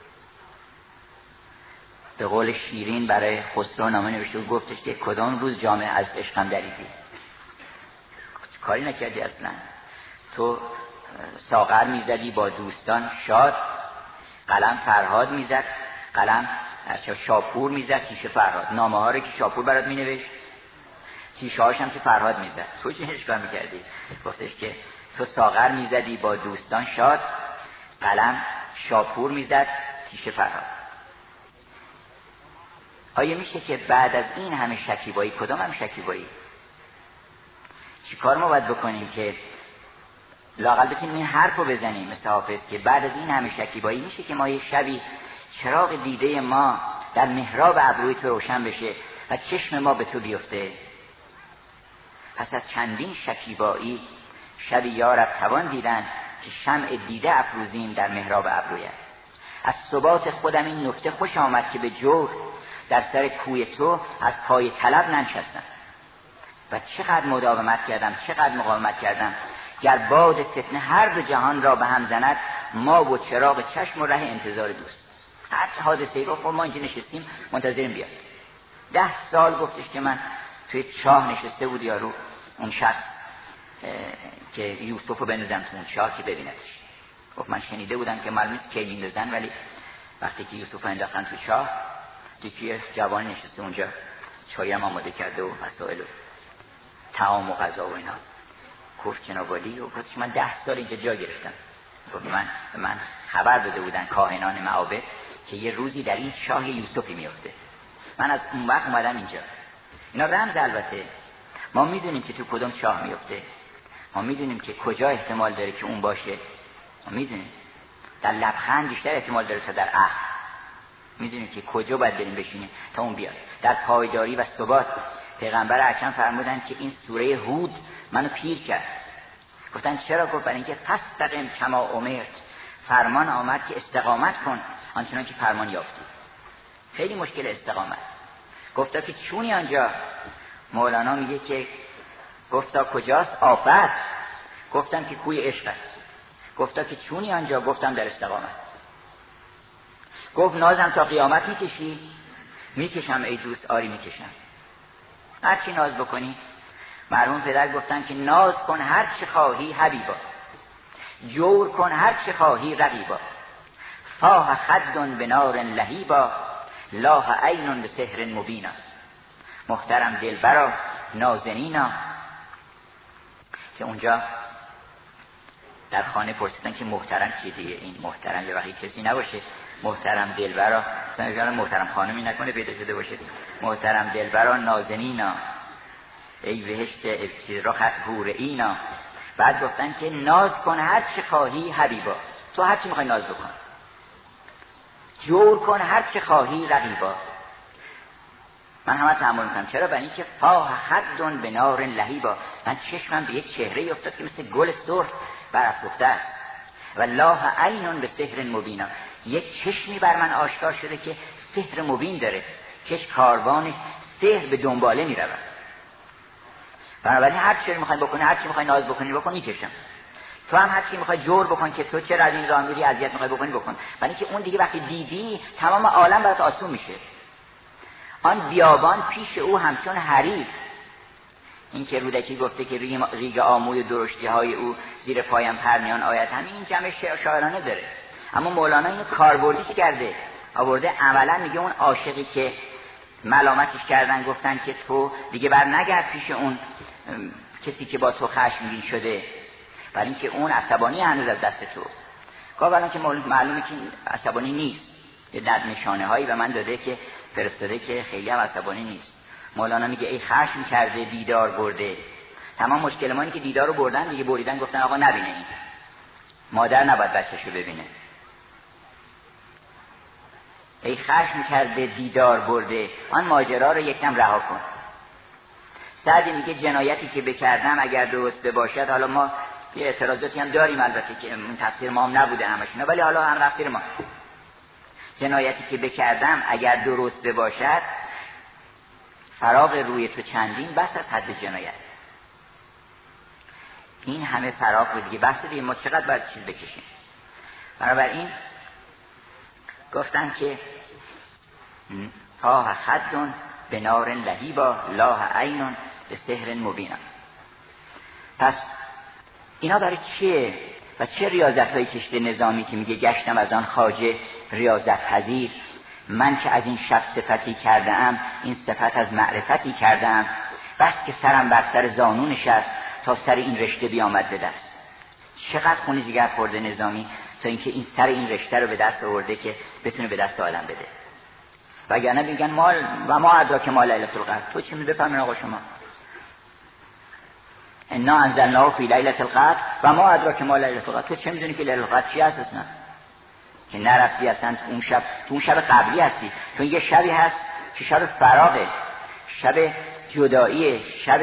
به قول شیرین برای خسرو نامه نوشته و گفتش که کدام روز جامعه از عشقم دریدی؟ کاری نکردی اصلا. تو ساغر میزدی با دوستان شاد، قلم فرهاد میزد، قلم شاپور میزد، تیشه فرهاد، نامه ها رو که شاپور برات مینوشت، تیشه هاش هم که فرهاد میزد. تو چه اشکال میکردی؟ گفتش که تو ساغر میزدی با دوستان شاد، قلم شاپور میزد، تیشه فرهاد. آیا میشه که بعد از این همه شکیبایی، کدام هم شکیبایی، چی کار ما باید بکنیم که لااقل بتونیم این حرف رو بزنیم مثل حافظ که بعد از این همه شکیبایی میشه که ما یه شبی چراغ دیده ما در محراب ابروی تو روشن بشه و چشم ما به تو بیفته. پس از چندین شکیبایی، شبی یارب توان دیدن، که شمع دیده افروزیم در محراب ابرویت. از ثبات خودم این نکته خوش آمد، که به جور در سر کوی تو از پای طلب ننشستم. و چقدر مداومت کردم، چقدر مقاومت کردم. گر باد فتنه هر دو جهان را به هم زند، ما و چراغ چشم و ره انتظار دوست. هر حادثه‌ای رو خب ما اینجا نشستیم منتظریم بیاد. 10 سال گفتش که من توی چاه نشسته بود یارو، اون شخص که یوسف رو بندازم تو اون چاه که ببینتش. گفت من شنیده بودم که معلوم نیست کی میندازن، ولی وقتی که یوسف رو انداختن تو چاه، دیگه جوان نشسته اونجا، چای هم آماده کرده و مسائل و طعام و غذا و اینا. گفت جناب عالی، و گفتش من 10 سال اینجا جا گرفتم. گفت من خبر داده بودن کاهنان معابد که یه روزی در این چاه یوسفی میفته. من از اون وقت اومدم اینجا. اینا رمز البته. ما میدونیم که تو کدوم چاه میفته، ما میدونیم که کجا احتمال داره که اون باشه، ما میدونیم در لبخند بیشتر احتمال داره تا در عهد. میدونیم که کجا باید بریم بشینیم تا اون بیاد. در پایداری و ثبات پیغمبر اکرم فرمودن که این سوره هود منو پیر کرد. گفتن چرا؟ گفت برای اینکه فاستقم کما امرت، فرمان آمد که استقامت کن آنچنان که فرمان یافتی. خیلی مشکل استقامت. گفتا که چونی آنجا؟ مولانا میگه که گفتا کجاست؟ آفت. گفتم که کوی عشق است. گفتا که چونی آنجا؟ گفتم در استقامت. گفت نازم تا قیامت میکشی؟ میکشم ای دوست، آری میکشم. هر چی ناز بکنی. مرحوم پدر گفتن که ناز کن هر چه خواهی حبیبا، جور کن هر چه خواهی رقیبا، فاه خد بنار لهیبا، لاه عین بسحر مبینا. محترم دلبرا نازنینا. که اونجا در خانه پرسیدن که محترم چیه دیگه؟ این محترم یه وقتی کسی نباشه. محترم دلبرا، مثلا محترم خانمی نکنه پیدا شده باشه. محترم دلبرا نازنینا، ای بهشت ابتراخت حور اینا. بعد گفتن که ناز کن هر چه خواهی حبیبا، تو هر چی میخوای ناز بکن. جور کن هر چه خواهی رقیبا. من همه تحمل میکنم. چرا؟ برای اینکه فاه خد بنار لهیبا، من چشمم به یک چهره افتاد که مثل گل سرخ برافروخته است. و لاه عین بسحر مبینا، یک چشمی بر من آشکار شده که سحر مبین داره، کش کاروان سحر به دنباله میرود. بنابراین هر چی میخوای بکنی، هر چی میخوای ناز بکنی بکن، میکشم. تو هم هر چی میخوای جور بکن که تو چرا از این راه میری، اذیت میخوای بکنی بکن. برای اینکه اون دیگه وقتی دیدی تمام عالم برات آسون میشه. آن بیابان پیش او همچون حریر. این که رودکی گفته که ریگ آموی درشتی های او زیر پایم پرنیان آید، همین جمع شاعرانه داره. اما مولانا اینو کاربردیش کرده، آورده عملا میگه اون عاشقی که ملامتش کردن گفتن که تو دیگه بر نگرد پیش اون کسی که با تو خشمگین شده، برای اینکه اون عصبانی هنوز از دست تو. اولا که معلومه که عصبانی نیست، در نشانه هایی به من داده که فرستاده که خیلی هم عصبانی نیست. مولانا میگه ای خشم کرده دیدار برده. تمام مشکل ما اینه که دیدار رو بردن دیگه، بریدن گفتن آقا نبینه این. مادر نباید بچه‌شو ببینه. ای خشم کرده دیدار برده، آن ماجرا رو یکم رها کن. سعدی میگه جنایتی که بکردم اگر درست باشد، حالا ما یه اعتراضاتی هم داریم البته که این تفسیر ما هم نبوده همشون، ولی حالا هم تفسیر ما. جنایتی که بکردم اگر درست باشد، فراغ روی تو چندین بس از حد جنایت. این همه فراغ رو دیگه بس دیگه، ما چقدر باید چیز بکشیم. بنابراین گفتن که تاه خدون به نار لهیبا لاه عینون به سحر مبینا. پس اینا برای چیه و چه ریاضت های کشته نظامی که میگه گشتم از آن خواجه ریاضت پذیر، من که از این شب صفتی کرده ام این صفت از معرفتی کرده ام، بس که سرم بر سر زانو نشست تا سر این رشته بیامد به دست. چقدر خون جگر خورده نظامی تا اینکه این سر این رشته رو به دست آورده که بتونه به دست عالم بده. وگرنه میگن مال و ما ادراک ما لیلة القدر. تو چی میفهمین آقا شما؟ انا انزلناه فی لیلة القدر و ما ادراک ما لیلة القدر. تو چه میدونی که لیلة القدر چی هست اصلا؟ که نرفتی اصلا اون شب، تو اون شب قبلی هستی. چون یه شبی هست که شب فراغه، شب جداییه، شب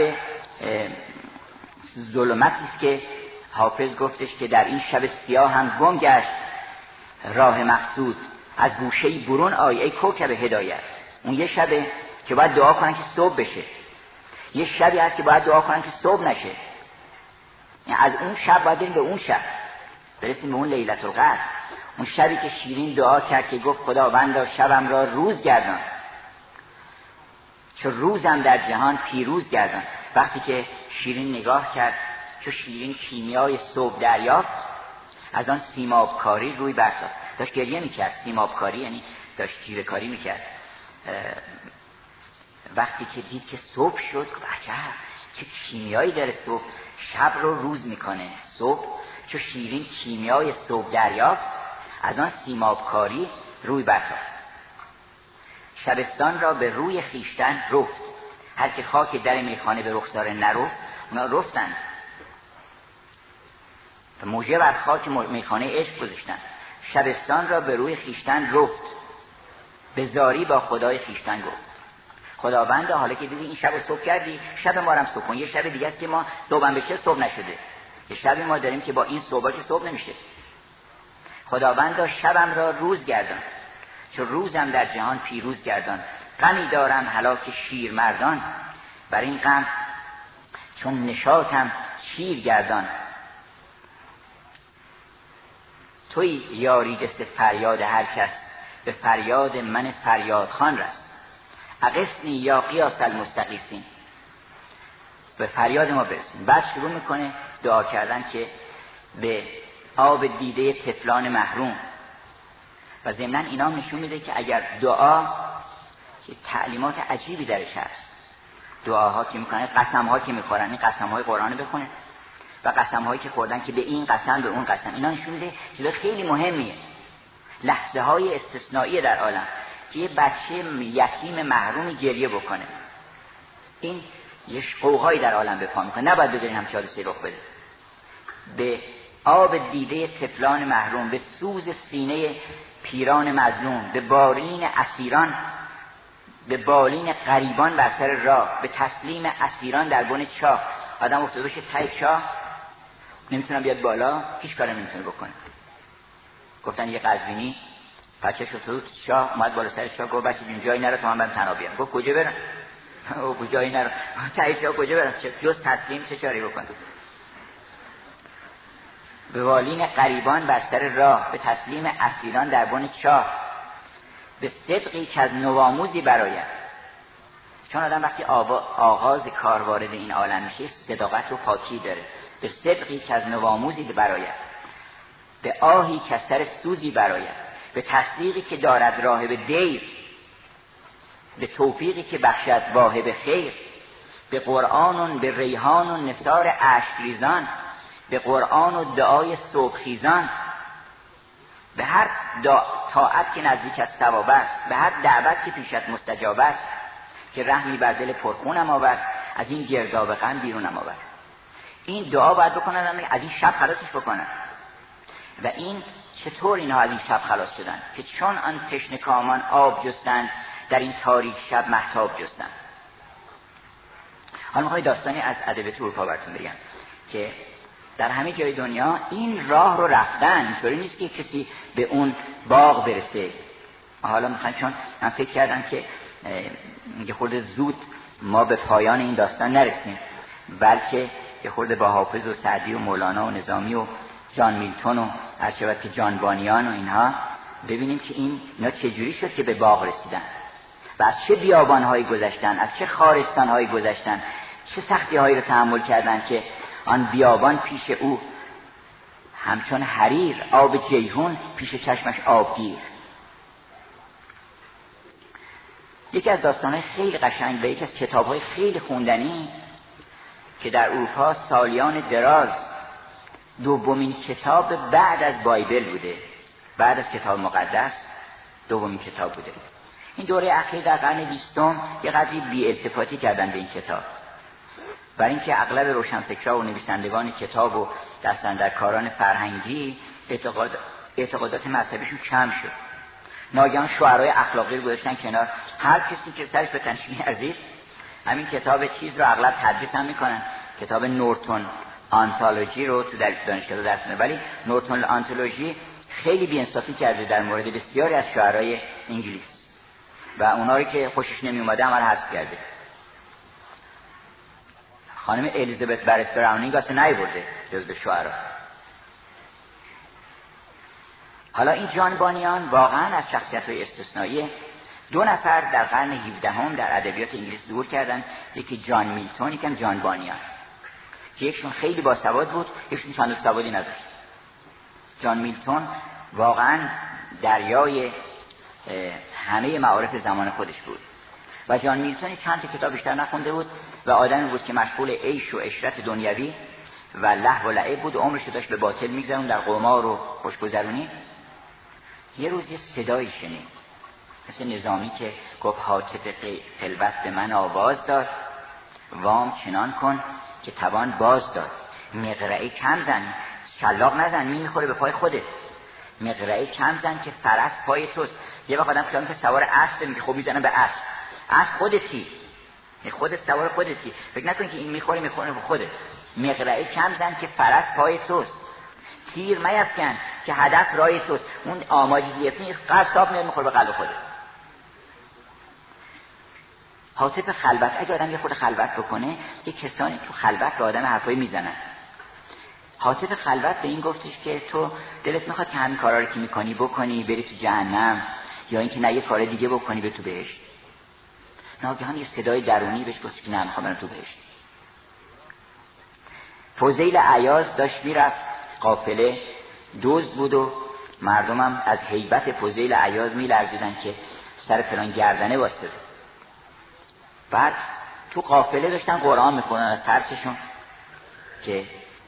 ظلمتی است که حافظ گفتش که در این شب سیاه هم گم گشت راه مقصود، از گوشه برون آی ای کوکب هدایت. اون یه شبه که باید دعا کنن که صبح بشه، یه شبی هست که باید دعا کنن که صبح نشه. یعنی از اون شب باید بریم به اون شب، برسیم به اون لیلة القدر. اون شبی که شیرین دعا کرد که گفت خداوندا شبم را روز گردان، چون روزم در جهان پیروز گردان. وقتی که شیرین نگاه کرد، چون شیرین کیمیای صبح دریافت، از آن سیمابکاری روی برتافت. داشت گریه میکرد. سیمابکاری یعنی داشت جیره کاری میکرد. وقتی که دید که صبح شد، عجب چه کیمیایی داره صبح، شب رو روز میکنه. صبح چون شیرین کیمیای صبح دریافت، از آن سیمابکاری روی برتافت. شبستان را به روی خیشتن رفت. هر که خاک در میخانه به رخسار نرفت، اونا رفتن موجه بر خاک میخانه عشق گذاشتن. شبستان را به روی خیشتن رفت، به زاری با خدای خیشتن گفت خداوند حالا که دیدی این شب رو صبح کردی، شب ما رم صبح کن. یه شب دیگه است که ما صبحم بشه صبح نشده، یه شبی ما داریم که با این صبح که صبح نمیشه. خداوند شبم را روز گردان، چون روزم در جهان پیروز گردان. غمی دارم هلاک شیر مردان، بر این غم چون نشاطم شیر گردان. توی یاری دست فریاد هر کس، به فریاد من فریاد خان رست. اقسنی یا قیاس المستقیسین، به فریاد ما برسیم. بعد شروع میکنه دعا کردن که به آب دیده طفلان محروم. و ضمناً اینا نشون میده که اگر دعا که تعلیمات عجیبی درش هست، دعاها که میکنن، قسمها که میخورن، این قسمهای قرآن بخونه و قسمهایی که خوردن که به این قسم به اون قسم، اینا نشون میده چیز خیلی مهمیه. لحظه های استثنایی در عالم که یه بچه یتیم محرومی گریه بکنه، این یه قوقایی در عالم به پا میکنه. نباید بذارین همچه حادثه رخ بده. به آب دیده طفلان محروم، به سوز سینه پیران مظلوم، به بالین اسیران، به بالین غریبان بر سر راه، به تسلیم اسیران در بن چاه. آدم افتاده باشه ته چاه، نمیتونه بیاد بالا، هیچ کاری نمیتونه بکنه. گفتن یه قزوینی بچه‌ش افتاد تو چاه، اومد بالا سر چاه، گفت بچه جون جایی نره تا من برم تنها بیام. گفت کجا برم؟ او جایی نره. ته چاه کجا برم؟ جز تسلیم چه کاری بکنم؟ به بالین غریبان بر سر راه، به تسلیم اسیران در بن چاه، به صدقی که از نوآموزی براید. چون آدم وقتی آغاز کار وارد این عالم میشه، صداقت و پاکی داره. به صدقی که از نوآموزی براید، به آهی که از سر سوزی براید، به تصدیقی که دارد راهب دیر، به توفیقی که بخشد واهب خیر، به قرآن به ریحان و نثار اشکریزان، به قرآن و دعای صبحخیزان، به هر طاعت که نزدیک از ثواب است، به هر دعوت که پیشت مستجاب است، که رحمی بر دل پرخونم آور، از این گرداب غم بیرونم آور. این دعا باید بکنن از این شب خلاصش بکنن. و این چطور اینها از این شب خلاص شدن؟ که چون آن تشنه کامان آب جستند، در این تاریک شب مهتاب جستند. حالا میخوام داستانی از ادبیات اروپا براتون بگم که در همه جای دنیا این راه رو رفتن. اینطوری نیست که کسی به اون باغ برسه. حالا مثلا چون من فکر کردم که یه خورده زود ما به پایان این داستان نرسیم، بلکه یه خورده با حافظ و سعدی و مولانا و نظامی و جان میلتون و هرچند که جان بانیان و اینها ببینیم که اینا چجوری شد که به باغ رسیدن و از چه بیابانهایی گذشتن، از چه خارستانهایی گذشتن، چه سختی‌هایی رو تحمل کردن که آن بیابان پیش او همچون حریر، آب جیهون پیش چشمش آبگیر. یکی از داستان‌های خیلی قشنگ و یکی از کتاب‌های خیلی خوندنی که در اروپا سالیان دراز دومین کتاب بعد از بایبل بوده، بعد از کتاب مقدس دومین کتاب بوده. این دوره اخیر در قرن 20 یه قدری بی‌التفاتی کردن به این کتاب، برای اینکه اغلب روشنفکرها و نویسندگان کتاب و دستاندرکاران فرهنگی اعتقادات مذهبیشون کم شد. ناگهان شعرهای اخلاقی رو گذاشتن کنار. هر کسی که سرش به تنش می‌ارزید همین کتاب چیز رو اغلب تدریس هم میکنن، کتاب نورتون آنتولوژی رو تو دانشگاه درس میدن، ولی نورتون آنتولوژی خیلی بی‌انصافی کرده در مورد بسیاری از شعرهای انگلیس و اونایی که خوشش نمی اومده عمل حذف کرده. خانم الیزابت برت براونینگ اصلا نیورده جزو شعرا. حالا این جان بانیان واقعا از شخصیت‌های استثنائیه. 2 نفر در قرن 17 در ادبیات انگلیس ظهور کردن، یکی جان میلتون، یکی جان بانیان، که یکشون خیلی باسواد بود، یکشون چند سوادی نداشت. جان میلتون واقعا دریای همه معارف زمان خودش بود و جان میلتون چند تا کتاب بیشتر نخونده بود و آدمی بود که مشغول عیش و عشرت دنیوی و لهو و لعب بود و عمرش داشت به باطل میگذرون در قمار و خوشگذرونی. یه روز یه صدایی شنید، مثل نظامی که گفت حاطب خلوت به من آواز داد، وام چنان کن که توان باز داد، مقرعه کم زن، شلاق نزن میخوره به پای خودت، مقرعه کم زن که فرس پای توست. یه وقت آدم خیال میکنه سوار اسب میگه خب میزنه به اسب، اسب خودتی، خودت سوار خودتی، فکر نکن که این میخوره به خودت. مقرعه کم زن که فرس پای توست، تیر میفکن که هدف رای توست. اون آماجگیتی قصاب میخوره به قلب خودت. حاطب خلوت، اگه آدم یه خود خلوت بکنه، یه کسانی تو خلوت به آدم حرفایی میزنن. حاطب خلوت به این گفتش که تو دلت میخواد که همین کارا رو که میکنی بکنی بری تو جهنم، یا اینکه نه یه کار دیگه بکنی بری تو بهشت. ناگهان یه صدای درونی بهش گفت که نه میخوام برم تو بهشت. فضیل عیاض داشت میرفت، قافله دزد بود و مردمم از هیبت فضیل عیاض میلرزیدن که سر فلان گردنه واسطه. بعد تو قافله داشتن قرآن میخونن از ترسشون که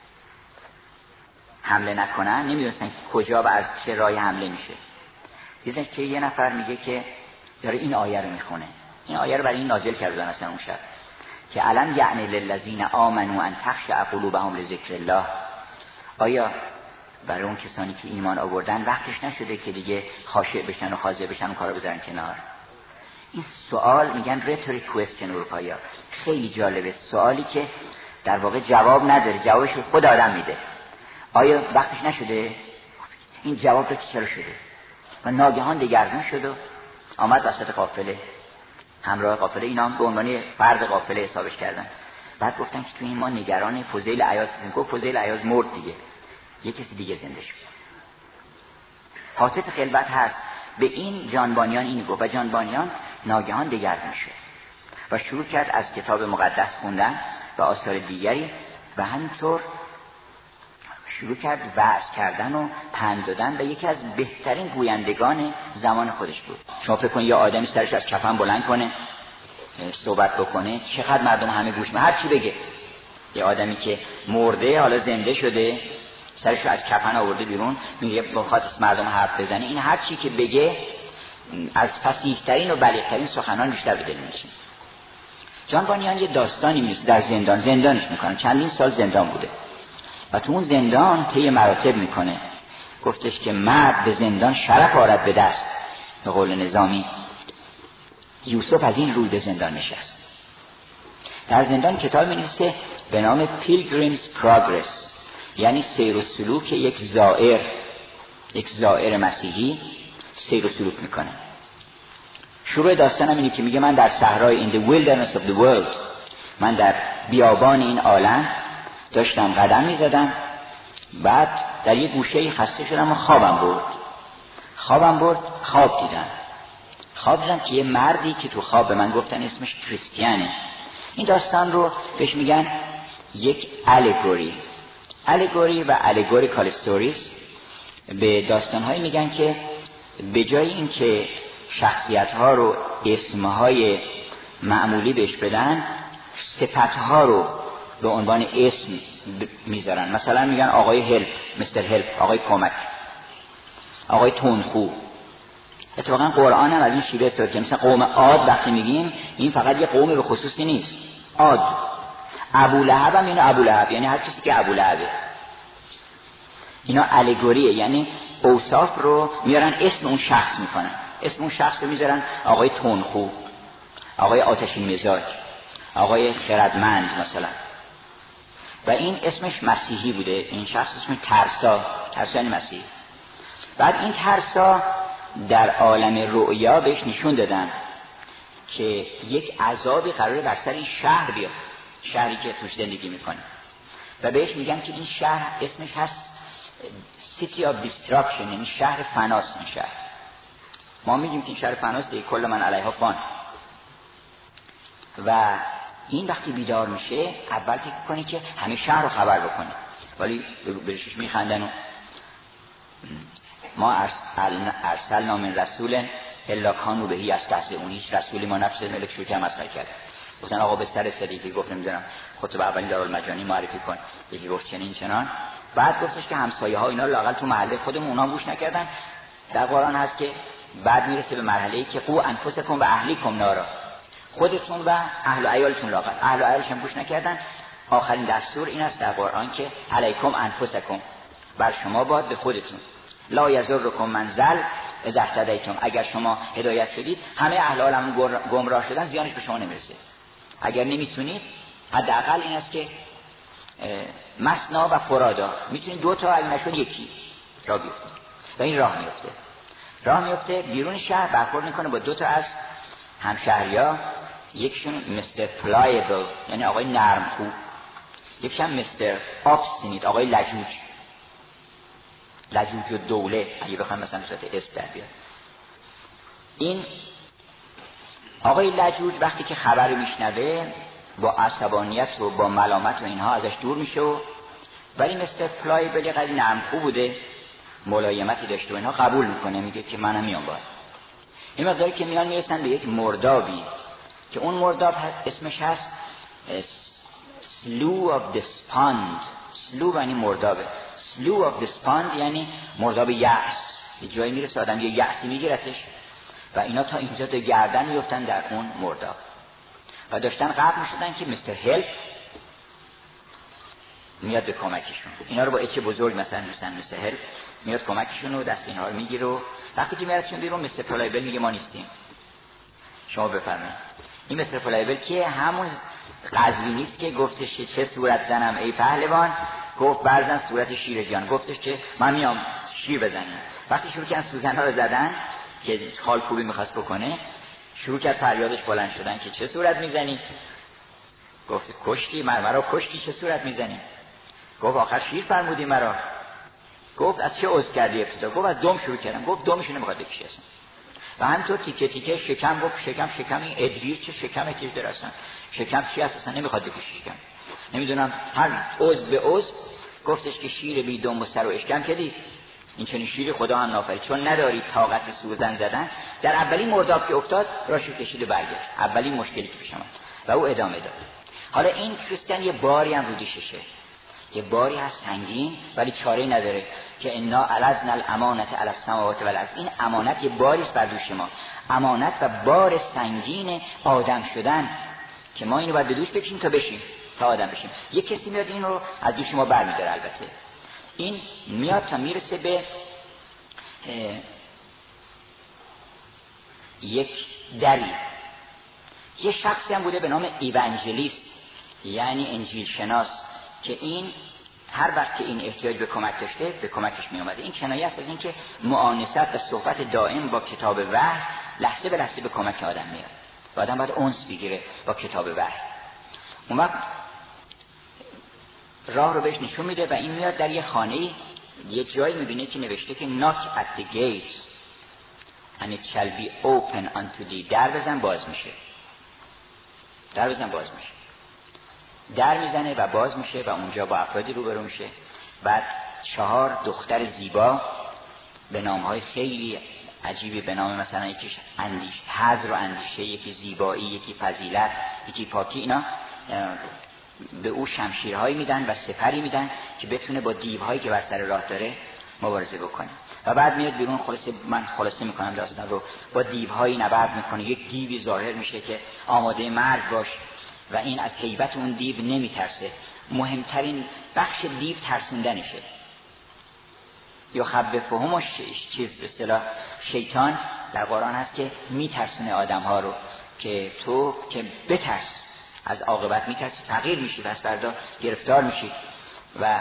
حمله نکنن، نمیدونستن که کجا و از چه راه حمله میشه. دیدن که یه نفر میگه که داره این آیه رو میخونه. این آیه رو برای این نازل کردن اصلا اون شب که علم یعنی للذین آمنوا ان تخشع قلوبهم لذکر الله. آیا برای اون کسانی که ایمان آوردن وقتش نشده که دیگه خاشع بشن و خاضع بشن و کارو بذارن کنار؟ این سوال میگن rhetoric question اروپایی‌ها، خیلی جالبه، سوالی که در واقع جواب نداره، جوابش خود آدم میده. آیا وقتش نشده؟ این جواب رو چرا شده؟ و ناگهان دگرگون شد و آمد وسط قافله، همراه قافله. اینا هم به عنوان فرد قافله حسابش کردن. بعد گفتن که تو این ما نگران فضیل عیاض هستیم. گفت فضیل عیاض مرد دیگه، یه کسی دیگه زنده شد. حاطب خلوت هست. به این جانبانیان این گفت و جانبانیان ناگهان دگرگون شد و شروع کرد از کتاب مقدس خوندن و آثار دیگری و همینطور شروع کرد وعظ کردن و پند دادن و یکی از بهترین گویندگان زمان خودش بود. شما فکر کن یه آدمی سرش از کفن بلند کنه، صحبت بکنه چقدر مردم همه گوش میدن، هر چی بگه. یه آدمی که مرده حالا زنده شده، سرشو از کفن آورده بیرون، میگه بخواد مردم حرف بزنه، این هر چی که بگه از فصیح‌ترین و بلیغ‌ترین سخنان بیشتر به دل میشه. جان بانیان یه داستانی میرسه در زندانش میکنه، چندین سال زندان بوده و تو اون زندان طی مراتب میکنه. گفتش که مرد به زندان شرف آرد به دست، به قول نظامی. یوسف از این روی به زندان نشست. در زندان کتاب می‌نویسه به نام Pilgrim's Progress، یعنی سیر و سلوک یک زائر مسیحی سیر و سلوک میکنه. شروع داستانم اینه که میگه من در صحرای in the wilderness of the world، من در بیابان این عالم داشتم قدم میزدم، بعد در یک گوشه خسته شدم و خوابم برد. خواب دیدم که یه مردی که تو خواب به من گفتن اسمش کریستیانه. این داستان رو بهش میگن یک الگوری و الگوریکال استوریز. به داستان‌هایی میگن که به جای اینکه شخصیت‌ها رو اسم‌های معمولی بهش بدن، صفت‌ها رو به عنوان اسم میذارن. مثلا میگن آقای هلپ، مستر هلپ، آقای کمک، آقای تندخو. اتفاقا قرآن هم از این شیوه استفاده کرده. مثلا قوم عاد وقتی میگیم این فقط یه قوم به خصوصی نیست. عاد، ابو لهب هم ابو لهب، یعنی هر کسی که ابو لهبه. اینا الگوریه، یعنی اوصاف رو میارن اسم اون شخص میکنن. اسم اون شخص رو میذارن آقای تندخو، آقای آتشین مزاج، آقای خردمند مثلا. و این اسمش مسیحی بوده. این شخص اسمش ترسا یعنی مسیحی. بعد این ترسا در عالم رؤیا بهش نشون دادن که یک عذابی قراره بر سر این شهر بیاد، شهری که توش زندگی میکنه. و بهش میگن که این شهر اسمش هست City of Destruction، یعنی شهر فناست. این شهر ما میگیم که این شهر فناست، دیگه کل من علیها فان. و این وقتی بیدار میشه اول فکر کنه که همه شهر رو خبر بکنه، ولی بهش میخندن و ما ارسلنا من رسول الا کانوا به یستهزئون. هیچ رسولی ما نفس ملک شو که مسخره کرد. گفتن آقا به سر صدیقی گفت نمیدونم خودت به اولین دارالمجانی معرفی کن، یکی گفت چنان. بعد گفتش که همسایه ها اینا لااقل تو محله خودمون اونا گوش نکردن. در قرآن هست که بعد میرسه به مرحله ای که قو انفسکم و اهلیکم نارا، خودتون و اهل و عیالتون لااقل، اهل و عیالش هم گوش نکردن. آخرین دستور این است در قرآن که علیکم انفسکم، بر شما باد به خودتون. لا یضرکم من ضل اذا اهتدیتم، اگر شما هدایت شدید، همه اهل عالم گمراه شدن، زیانش به شما نمیرسه. اگر نمیتونید حداقل این است که مسنا و فرادا میتونید دو تا، اگه نشد یکی راه بیفتید. و این راه میفته بیرون شهر، برخورد میکنه با دو تا از همشهریا. یکیشون مستر پلایبل یعنی آقای نرمخو، یکیشون مستر ابستینیت آقای لجوج و دوله، اگه بخوام مثلا به صورت اسم در بیاد. این آقای لجوج وقتی که خبر میشنوه با عصبانیت و با ملامت و اینها ازش دور میشه، ولی مستر پلایبل قدی نرمخو بوده، ملایمتی داشته و اینها، قبول میکنه، میگه که منم میام باید. این مقداری که میان میرسن به یک مردابی که اون مرداب اسمش هست Slough of Despond. Slough یعنی مردابه. Slough of Despond یعنی مرداب یأس. یه جایی میرسه آدم یه یأسی میگیرتش و اینا تا اینجا تا گردن میفتن در اون مرداب و داشتن غرق میشدن که مستر هلپ میاد به کمکشون. اینا رو با اچ بزرگ مثلا مستر هلپ میاد کمکشون و دست اینها رو میگیره و وقتی که میارتشون بیرون مستر پلایبل میگه ما نیستیم، شما بفرمایید. این مستر پلایبل که همون قزوینی نیست که گفتش چه صورت زنم ای پهلوان، گفت برزن صورت شیر جان. گفتش که من میام شیر بزنیم. وقتی شروع کردن سوزن‌ها رو زدن که خال خوبی میخواست بکنه، شروع کرد فریادش بلند شدن که چه صورت میزنی؟ گفت کشتی مرا کشتی، چه صورت میزنی؟ گفت آخر شیر فرمودی مرا. گفت از چه عضو کردی ابتدا؟ گفت از دم شروع کردم. گفت دمشو نمیخواد بکشی اصلا. و همینطور تیکه تیکه شکم. گفت شکم این ادویر چه شکمه که درستن، شکم چی هست اصلا نمیخواد بکشی شکم، نمیدونم هر عضو به عضو. گفتش که شیر بی دم و سر و اشکم کدی. این چنین شیری خدا هم نافرید، چون نداری طاقت سوزن زدن. در اولین مرداب که افتاد راشو کشید و برگشت، اولین مشکلی که پیش اومد و او ادامه داد. حالا این کریستیان یه باری هم رو دوششه، یه باری هست سنگین، ولی چاره نداره که انا علزنا الامانت علی السماوات والارض. این امانت یه باری است بر دوش ما، امانت و بار سنگین آدم شدن که ما اینو باید به دوش بکشیم تا بشیم، تا آدم بشیم. یه کسی میاد این رو از دوش ما برمی‌داره. البته این میاد تا میرسه به یک دری. یه شخصی هم بوده به نام ایوانجلیست، یعنی انجیل شناس، که این هر وقت که این احتیاج به کمک داشته به کمکش می اومده. این کنایه است از این که معانست و صحبت دائم با کتاب وحی لحظه به لحظه به کمک آدم میاد و آدم باید انس بگیره با کتاب وحی. اون وقت راه رو بهش نشون میده و این میاد در یه خانه، یه جایی میبینه که نوشته که knock at the gate and it shall be open unto thee. در بزن باز میشه، در بزن باز میشه. در میزنه و باز میشه و اونجا با افرادی روبرو میشه. بعد 4 دختر زیبا به نامهای خیلی عجیبی، به نام مثلا یکیش حذر و اندیشه، یکی زیبایی، یکی فضیلت، یکی پاکی، اینا به او شمشیرهایی میدن و سپری میدن که بتونه با دیوهایی که بر سر راه داره مبارزه بکنه. و بعد میاد بیرون. من خلاصه میکنم داستان رو، با دیوهایی نبرد میکنه. یک دیوی ظاهر میشه که آماده مرگ باش و این از هیبت اون دیو نمیترسه. مهمترین بخش دیو ترسوندنشه. یا خبفهم چیز به اصطلاح شیطان در قرآن هست که میترسونه آدم‌ها رو که تو که بترس، از عاقبت میترسی، فقیر میشی، پس فردا گرفتار میشی. و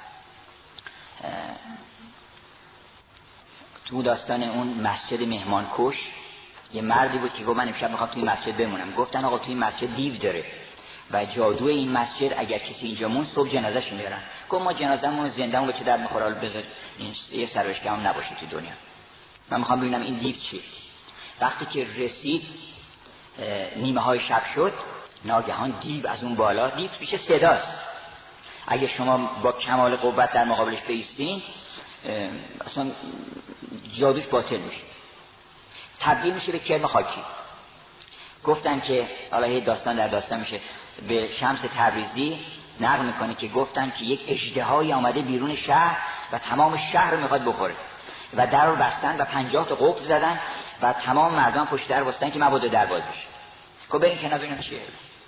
تو داستان اون مسجد مهمانکش یه مردی بود که گفت من امشب میخوام توی مسجد بمونم. گفتن آقا توی مسجد دیو داره و جادوی این مسجد، اگر کسی اینجا مون صبح جنازه‌شو میارن. گفت ما جنازه‌مون زنده‌مون به چه درد میخوره، بذار این یه سرشکم هم نباشه تو دنیا، من میخوام ببینم این دیو چیه. وقتی که رسید نیمه های شب شد، ناگهان دیو از اون بالا، دیو میشه صداست، اگه شما با کمال قوت در مقابلش بایستین اصلا جادوش باطل میشه، تبدیل میشه به کرم خاکی. گفتن که حالا داستان در داستان میشه، به شمس تبریزی نقل میکنه که گفتن که یک اژدهایی آمده بیرون شهر و تمام شهر رو میخواد بخوره و در رو بستن و 50 تا قفل زدن و تمام مردان پشت در بستن که مبادا در باز بشه. گفت برین کنار ببینم چیه.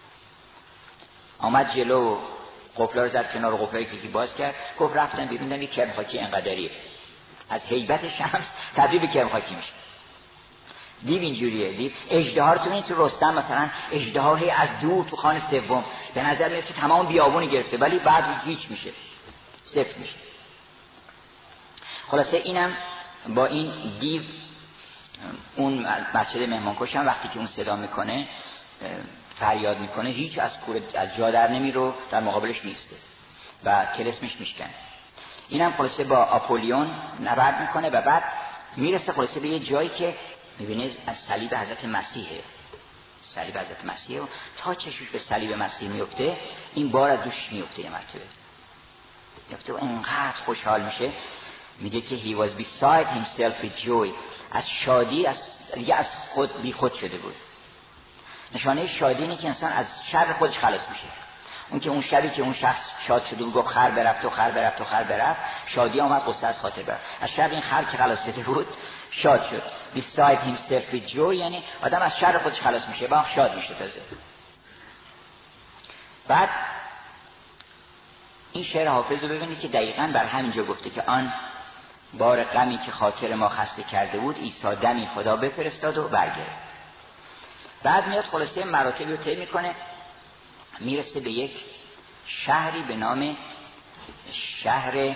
آمد جلو، قفلا رو زد کنار، قفلایی که باز کرد. گفت رفتن بیرون دیدن یک کرم خاکی اینقدریه، از هیبت شمس تبدیل به کرم خاکی میشه. دیو اینجوریه. دیو اژدها رو تو تو رستم مثلا اژدهای از دور تو خان سوم به نظر میاد که تمام بیابون گرفته، ولی بعد هیچ میشه، صفر میشه. خلاصه اینم با این دیو اون مسجد مهمانکش هم وقتی که اون صدا میکنه فریاد میکنه، هیچ از جا در نمیره، در مقابلش نیسته و طلسمش میشکنه. اینم خلاصه با آپولیون نبرد میکنه و بعد میرسه خلاصه به یه جایی که میبینید از صلیب حضرت مسیحه. صلیب حضرت مسیحه و تا چشمش به صلیب مسیح میفته این بار از دوش میفته، یه مرتبه میفته و انقدر خوشحال میشه، میگه که he was beside himself with joy. از شادی دیگه از خود بی خود شده بود. نشانه شادی اینه که انسان از شر خودش خلاص میشه. اون که اون شبی که اون شخص شاد شده بود، گفت خر برفت و خر برفت و خر برفت، شادی آمد قصه از خاطر برفت. از شر این خر که خلاص شده بود شاد شد. beside himself with joy یعنی آدم از شر خودش خلاص میشه و شاد میشه تازه. بعد این شعر حافظ رو ببینید که دقیقاً بر همینجا گفته که آن بار غمی که خاطر ما خسته کرده بود، عیسی دمی خدا بفرستاد و برگرفت. بعد میاد خلاصه مراتبی رو طی میکنه، میرسه به یک شهری به نام شهر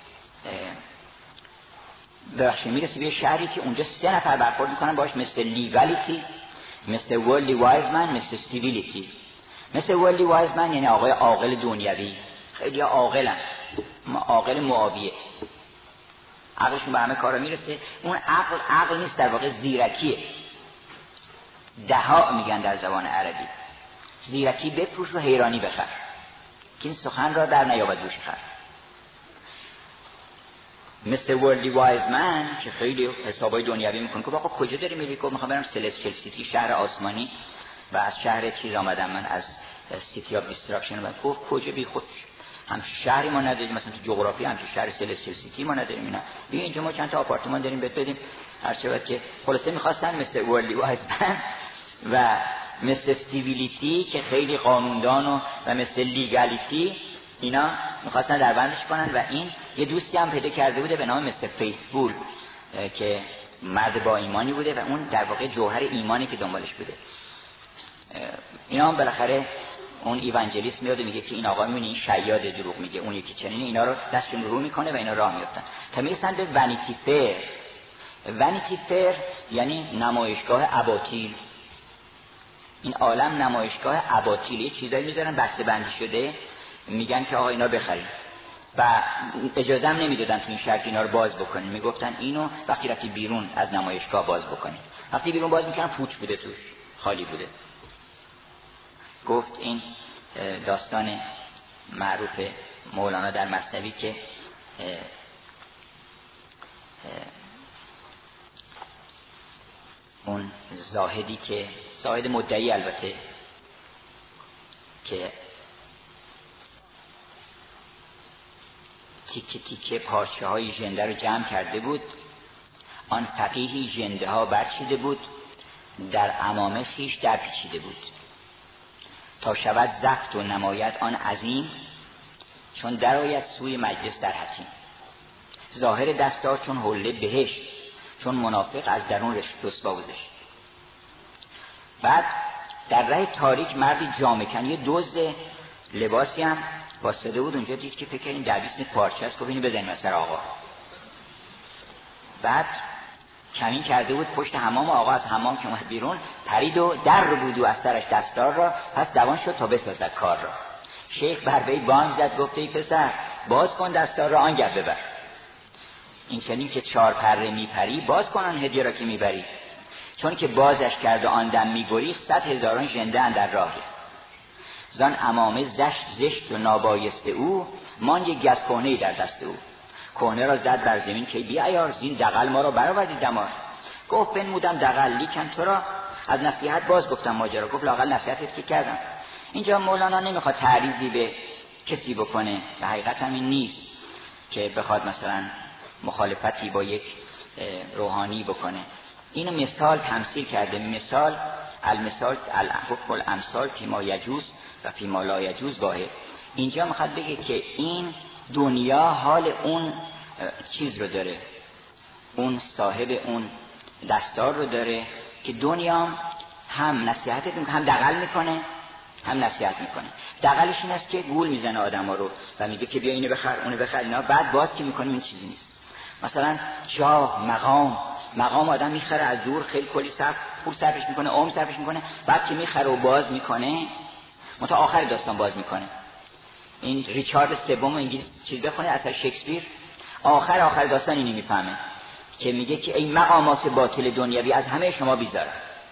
میرسه به شهری که اونجا 3 نفر برخورد میکنن باش، مثل لیگالیتی، مثل ورلی وایزمن، مثل سیویلیتی. مثل ورلی وایزمن یعنی آقای عاقل دنیوی، خیلی عاقلن، عاقل معاویه، عقلشون به همه کارا میرسه. اون عقل نیست، در واقع زیرکیه. دها میگن در زبان عربی. زیرکی بپوش و حیرانی بخر که این سخن را در نیابد گوش خر. مثل ورلی وایز من که خیلی حسابای دنیوی میکنه که آقا کجا داری میری؟ گفت میخوام برم سلستیل سیتی، شهر آسمانی، و از شهر چیز آمدم من، از سیتی آف دیستراکشن. و گفت کجا؟ بی خود هم شهری ما نداریم، مثلا تو جغرافی هم شهر سلستیل سیتی ما نداریم. اینا دیگه اینجا ما چند تا آپارتمان داریم بهت بدیم هر چه که خلاصه می‌خواستن مثل ورلی وایز من و مثل استیبیلیتی که خیلی قانوندان و مثل لیگالیتی اینا می‌خواستن در بندش کنن. و این یه دوستی هم پیدا کرده بوده به نام مستر فیسبول که مرد با ایمانی بوده و اون در واقع جوهر ایمانی که دنبالش بوده. اینا هم بالاخره اون ایوانجلیست میاد و میگه که این آقا میبینی این شیاد دروغ میگه، اون یکی چنین، اینا رو دستشون رو میکنه و اینا راه میافتن تا میرسن به ونیتی فیر. ونیتی فیر یعنی نمایشگاه اباطیل. این عالم نمایشگاه اباطیل، یه چیزایی میذارن بسته بندی شده، میگن که آقا اینا بخرید و اجازه هم نمیدادن تو این شرط اینا رو باز بکنین. میگفتن اینو وقتی رفتی بیرون از نمایشگاه باز بکنین. وقتی بیرون باز میکنن پوچ بوده، توش خالی بوده. گفت این داستان معروف مولانا در مثنوی که اون زاهدی که زاهد مدعی البته که تیکه تیکه پارچه های ژنده رو جمع کرده بود، آن فقیهی ژنده ها برچیده بود، در عمامه خویش در پیچیده بود، تا شود زفت و نماید آن عظیم، چون در آید سوی مجلس در حتیم. ظاهر دستار چون حله بهشت، چون منافق از درون رسوا و زشت. بعد در ره تاریک مردی جامه کن، یه دزد لباسی هم واسطه بود اونجا، دید که فکر این در 20 پارچه است، گفت اینو بزنیم از سر آقا. بعد کمین کرده بود پشت حمام آقا، از حمام که اومد بیرون پرید و در رو بود و از سرش دستار را، پس دوان شد تا بسازد کار را. شیخ بر وی بانگ زد گفت ای پسر باز کن دستار را آنگه ببر. این چنین که 4 پره میپری باز کن آن هدیه را که میبری، چون که بازش کرد و آن دم میگریخت 100,000 ژنده اندر راهی. زان عمامه زشت و نابایسته او، مان یک گز کهنه‌ای در دست او. کهنه را زد بر زمین که بی عیار، زین دغل ما را برآوردی دمار. گفت بنمودم دغل لیکن تو را از نصیحت باز گفتم ماجرا. گفت لااقل نصیحتت که کردم. اینجا مولانا نمیخواد تعریضی به کسی بکنه و حقیقت هم این نیست که بخواد مثلا مخالفتی با یک روحانی بکنه. اینو مثال تمثیل کرده. مثال المثال الحکم الامثال فی ما یجوز و فی ما لا یجوز واحد. اینجا میخواد بگه که این دنیا حال اون چیز رو داره، اون صاحب اون دستار رو داره که دنیا هم نصیحت میکنه، هم دغل میکنه، هم نصیحت میکنه. دغلش این است که گول میزنه آدما رو و میگه که بیا اینو بخر اونو بخر اینا، بعد باز که میکنه این چیزی نیست. مثلا جاه، مقام آدم میخره از دور، خیلی کلی پول صرفش میکنه، عمر صرفش میکنه، بعد که میخره و باز میکنه تا آخر داستان باز میکنه. این ریچارد سوم انگلیس چیز بخونه اثر شکسپیر، آخر داستان اینو میفهمه که میگه که این مقامات باطل دنیوی از همه شما بیزاره.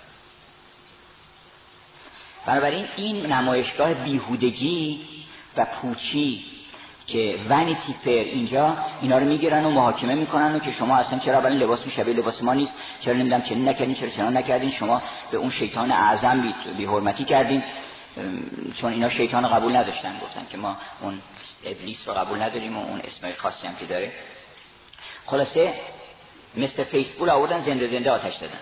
بنابراین این نمایشگاه بیهودگی و پوچی که ونیتی فیر، اینجا اینا رو میگیرن و محاکمه میکنن و که شما اصلا چرا برای لباس شبیه لباس ما نیست، چرا نمیدونم چنین نکردین، چرا چنان نکردین، شما به اون شیطان اعظم بی حرمتی کردین. چون اینا شیطان رو قبول نداشتن، گفتن که ما اون ابلیس رو قبول نداریم و اون اسمای خاصی هم که داره. خلاصه مثل فیسبول آوردن زنده آتش دادن.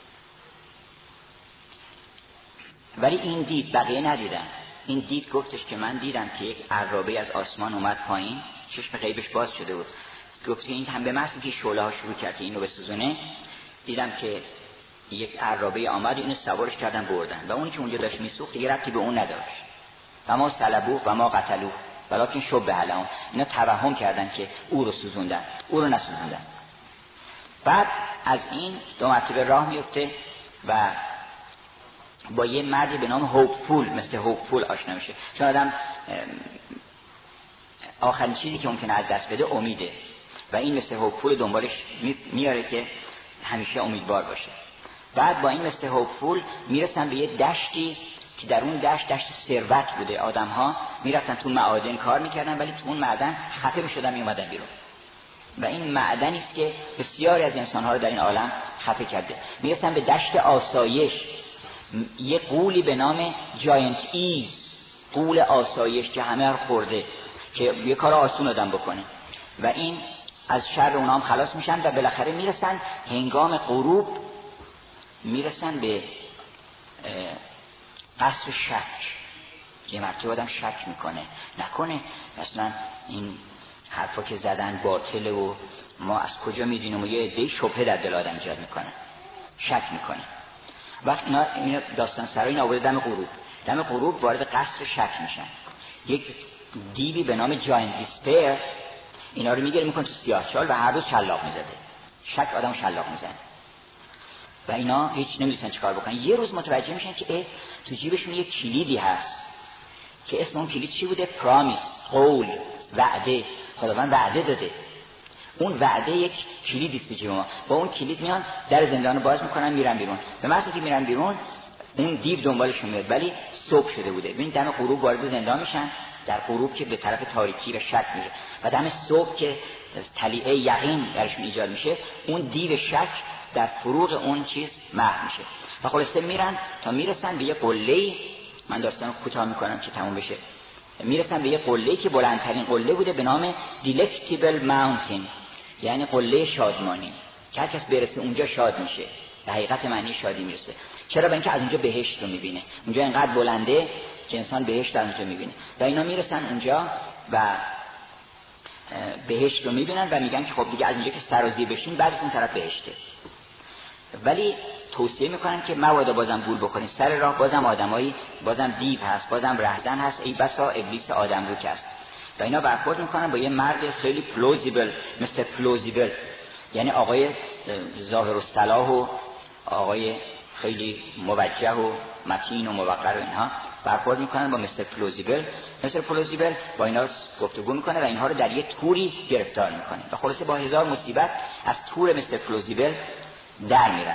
ولی این دید، بقیه ندیدن. این دید گفتش که من دیدم که یک عرابه از آسمان اومد پایین، چشم غیبش باز شده بود. گفت که این هم به محض که شعله ها شروع کرد اینو بسوزونه، دیدم که یک عرابه آمد اینو سوارش کردن بردن و اونی که اونجا داشت میسوخت دیگه ربطی به اون نداشت. و ما صلبوه و ما قتلوه ولکن شبه لهم. اینا توهم کردن که او رو سوزوندن، او رو نسوزوندن. بعد از این 2 مرتبه راه میفته و با یه مردی به نام هوپفول، مثل هوپفول آشنا میشه. چون آدم آخرین چیزی که ممکنه از دست بده امیده و این مثل هوپفول دنبالش میاره که همیشه امیدوار باشه. بعد با این مثل هوپفول میرسن به یه دشتی که در اون دشت ثروت بوده. آدم ها میرفتن تو معادن کار میکردن ولی تو اون معدن خفه میشدن میومدن بیرون. و این معدنی است که بسیاری از انسان‌ها رو در این عالم خفه کرده. میرسن به دشت آسایش، یه غولی به نام جاینت ایز، غول آسایش که همه رو خورده، که یه کار آسون آدم بکنه و این از شر اونها هم خلاص میشن و بالاخره میرسن هنگام غروب میرسن به قصر شک. یه مرتبه آدم شک میکنه نکنه اصلا این حرفا که زدن باطله و ما از کجا میدونیم، و یه عده شبهه در دل آدم ایجاد میکنه، شک میکنه. وقت اینا داستان سرای اینا آورده دم غروب وارد قصر شک میشن. یک دیوی به نام جاین دیسپیر اینا رو میگیره میکنه تو سیاهچال و هر روز شلاق میزده. شک آدم شلاق میزنه و اینا هیچ نمیدونن چیکار بکنن. یه روز متوجه میشن که تو جیبشون یک کلیدی هست که اسم اون کلید چی بوده؟ پرامیس، قول، وعده. خداوند وعده داده. اون وعده یک کلیدی است تو جیب ما. با اون کلید میان در زندان رو باز میکنن میرن بیرون. به محض که میرن بیرون اون دیو دنبالشون میاد، ولی صبح شده بوده. ببین دم غروب وارد زندان میشن، در غروب که به طرف تاریکی و شک میره و دم صبح که طلیعه یقین درشون ایجاد میشه، اون دیو شک در فروغ اون چیز محو میشه و خلاصه میرن تا میرسن به یه قله. من داستانو کوتاه میکنم که تموم بشه. میرسن به یه قله که بلندترین قله بوده به نام دیلکتیبل ماونتین، یعنی قله شادمانی که هر کس برسه اونجا شاد میشه. به حقیقت معنی شادی میرسه. چرا؟ برای اینکه از اونجا بهشت رو میبینه. اونجا اینقدر بلنده که انسان بهشت از اونجا میبینه و اینا میرسن اونجا و بهشت رو میبینن و میگن که خب دیگه از اینجا که سرازیر بشین بعد اون طرف بهشته. ولی توصیه میکنن که مبادا بازم گول بخورین، سر راه بازم آدمایی، بازم دیو هست، بازم رهزن هست، ای بسا ابلیس آدم رو که هست. و اینا برخورد میکنن با یه مرد خیلی پلوزیبل، مثل پلوزیبل، یعنی آقای ظاهر الصلاح و آقای خیلی موجه و متین و موقر و اینها برخورد میکنن با مستر پلوزیبل با اینا گفتگو میکنه و اینها رو در یه توری گرفتار میکنه و خلاصه با هزار مصیبت از تور مستر پلوزیبل در میرن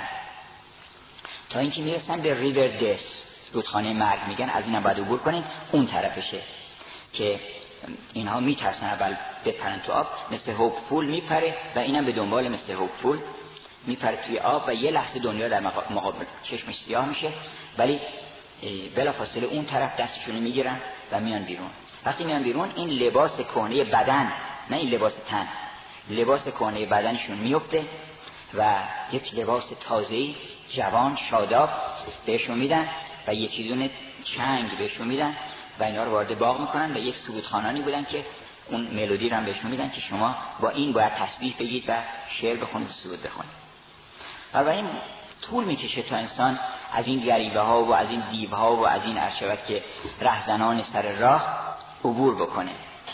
تا اینکه میرسن به ریور دس، رودخانه مرگ. میگن از اینم باید عبور کنین، اون طرفشه که اینها میترسن اول بپرن تو آب. مستر هوپفول میپره و اینم به دنبال مستر هوپفول میپره توی آب و یه لحظه دنیا در مقابل چشمش سیاه میشه، ولی بلافاصله اون طرف دستشونو میگیرن و میان بیرون. وقتی میان بیرون این لباس کهنه بدن، نه این لباس تن، لباس کهنه بدنشون میفته و یک لباس تازه‌ای جوان شاداب بهشون میدن و یکی دونه چنگ بهشون میدن و اینا رو وارد باغ میکنن و یک سرودخوانانی بودن که اون ملودی رو هم بهشون میدن که شما با این باید تسبیح بگید و شعر بخونید و سرود بخونید. و این طول میکشه تا انسان از این گریبه ها و از این دیو ها و از این عرشبت که رهزنان سر راه عبور بکنه.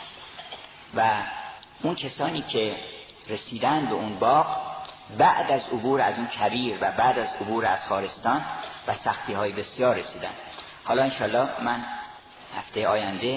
و اون کسانی که رسیدن به اون باغ بعد از عبور از اون کویر و بعد از عبور از خارستان و سختی های بسیار رسیدن. حالا انشالله من هفته آینده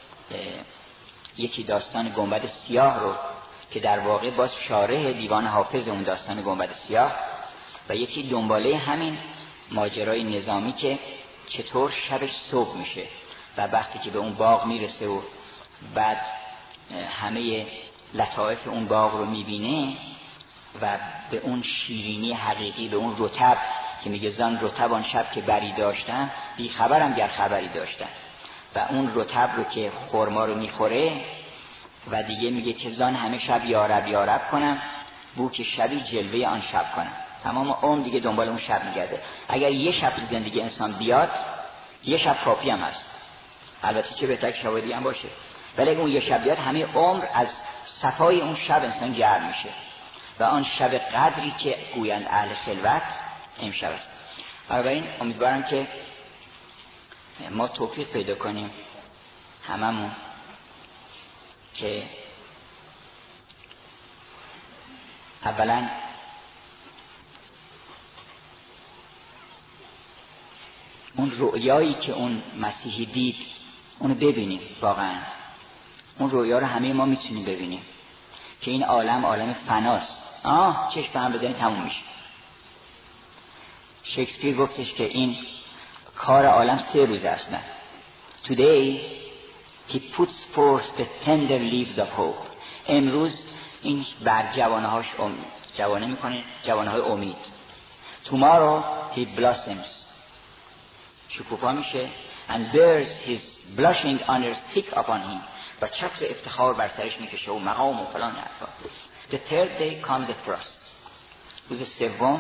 یکی داستان گنبد سیاه رو که در واقع باز شارح دیوان حافظ اون داستان گنبد سیاه و یکی دنباله همین ماجرای نظامی که چطور شبش صبح میشه و وقتی که به اون باغ میرسه و بعد همه لطائف اون باغ رو میبینه و به اون شیرینی حقیقی، به اون رطب که میگه زان رطب آن شب که بری داشتم بی خبرم گر خبری داشتم، و اون رطب رو که خرما رو میخوره و دیگه میگه که زان همه شب یارب یارب کنم بو که شبی جلوه آن شب کنم. تمام عمر دیگه دنبال اون شب میگرده. اگر یه شب تو زندگی انسان بیاد یه شب کافی هم هست، البته چه بهتر که شب دیگه هم باشه، ولی اگه اون یه شب بیاد همه عمر از صفای اون شب انسان گرم میشه و آن شب قدری که گویند اهل خلوت امشب است. بنابراین امیدوارم که ما توفیق پیدا کنیم هممون که اولا اون رؤیایی که اون مسیحی دید اونو ببینیم. واقعا اون رؤیا رو همه ما میتونیم ببینیم که این عالم فناست. چشم به هم بزنید تموم میشه. شکسپیر گفتش که این کار عالم 3 روز اصلا. Today he puts forth the tender leaves of hope. امروز این بر جوانه میکنه، جوانه های امید. tomorrow he blossoms، شکوفا میشه and bears his blushing honors thick upon him، و چتر افتخار بر سرش میکشه و مقام و فلان حرفا. the third day comes the frost، روز سوم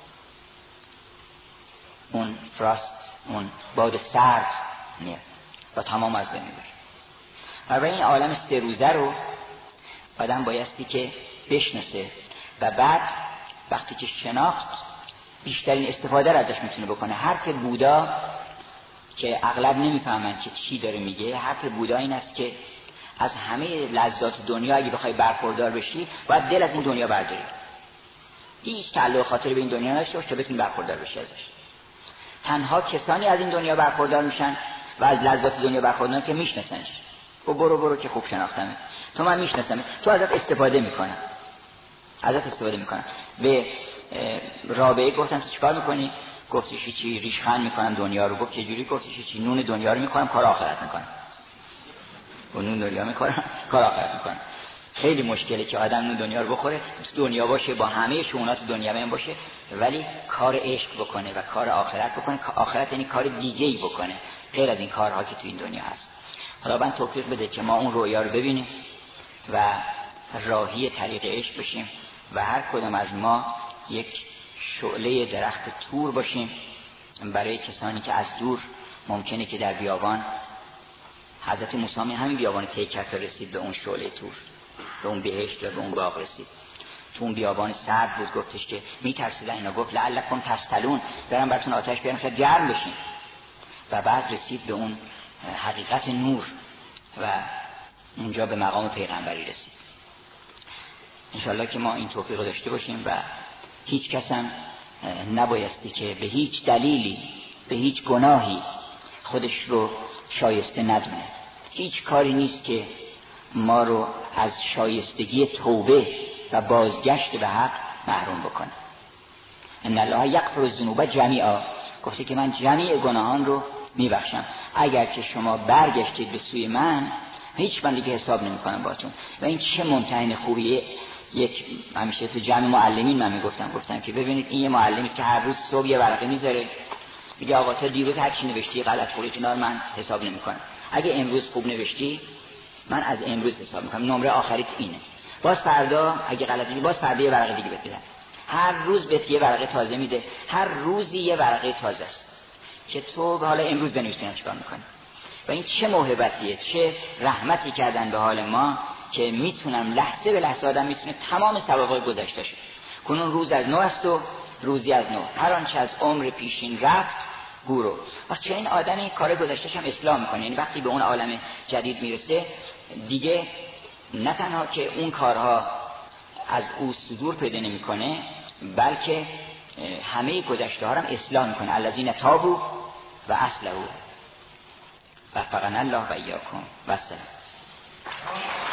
اون فراست، اون باد سرد میاد و تمام از بین میبره. و این عالم 3 روزه رو آدم بایستی که بشناسه و بعد وقتی که شناخت بیشترین استفاده رو ازش میتونه بکنه. حرف بودا که اغلب نمیفهمن که چی داره میگه، حرف بودا این است که از همه لذات دنیا اگه بخوای برخوردار بشی باید دل از این دنیا برداری، هیچ تعلق خاطر به این دنیا نداشته باش تا بتونی برخوردار بشی ازش. تنها کسانی از این دنیا برخوردار میشن و از لذات دنیا برخوردار که میشناسنش. و برو که خوب شناختمه، تو من میشناسم، تو ازت استفاده میکنم، به رابعه گفتم تو چیکار میکنی؟ گفتش چی؟ ریشخند میکنم دنیا رو. گفت چه جوری؟ گفتش چی؟ نون دنیا رو میخورم، کار آخرت میکنم. و نون دنیا میخورم، کار آخرت میکنم. خیلی مشکله که آدم نون دنیا رو بخوره، دنیا باشه، با همه شؤونات دنیوی باشه، ولی کار عشق بکنه و کار آخرت بکنه. آخرت یعنی کار دیگه‌ای بکنه غیر از این کارها که تو این دنیا هست. خدا من توفیق بده که ما اون رویا رو ببینیم و راهی طریق عشق بشیم و هر کدوم از ما یک شعله درخت تور باشیم برای کسانی که از دور ممکنه که در بیابان، حضرت موسی همین بیابان طی کرد تا رسید به اون شعله تور، به اون بهشت و به اون باغ رسید. تو اون بیابان سرد بود، گفتش که میترسیدن اینا، گفت لعلکم تستلون، برام براتون آتش بیارم شاید گرم بشین. و بعد رسید به اون حقیقت نور و اونجا به مقام پیغمبری رسید. انشاءالله که ما این توفیق داشته باشیم و هیچ کس هم نبایستی که به هیچ دلیلی، به هیچ گناهی خودش رو شایسته ندونه. هیچ کاری نیست که ما رو از شایستگی توبه و بازگشت به حق محروم بکنه. ان الله یغفر الذنوب جمیعا، گفته که من جمیع گناهان رو میبخشم. اگر که شما برگشتید به سوی من، هیچ من دیگه حساب نمیکنم باتون. و این چه ممتحن خوبیه. یک همیشه تو جمع معلمین من گفتم که ببینید این یه معلمی که هر روز صبح یه ورقه میذاره، میگه آقا تا دیروز هر چی نوشتی غلط خوری کنار من حساب نمیکنم. اگه امروز خوب نوشتی من از امروز حساب میکنم، نمره آخریت اینه. باز فردا اگه غلطی باز فردا یه ورقه دیگه بده. هر روز بهت یه ورقه تازه میده، هر روزی یه ورقه تازه است که تو حالا امروز بنویسیم چیکار میکنی. و این چه موهبتیه، چه رحمتی کردن به حال ما که میتونم لحظه به لحظه آدم میتونه تمام سوابق گذشته شه. کنون روز از نو است و روزی از نو، هر آنچه از عمر پیشین رفت گورو. و چه این آدم این کار گذشتهش هم اصلاح میکنه. یعنی وقتی به اون عالم جدید میرسه دیگه نه تنها که اون کارها از او صدور پیدا نمیکنه، بلکه همه گذشته ها هم اصلاح میکنه. الذین تابوا و اصلحوا وفقنا الله و ایاکم و السلام.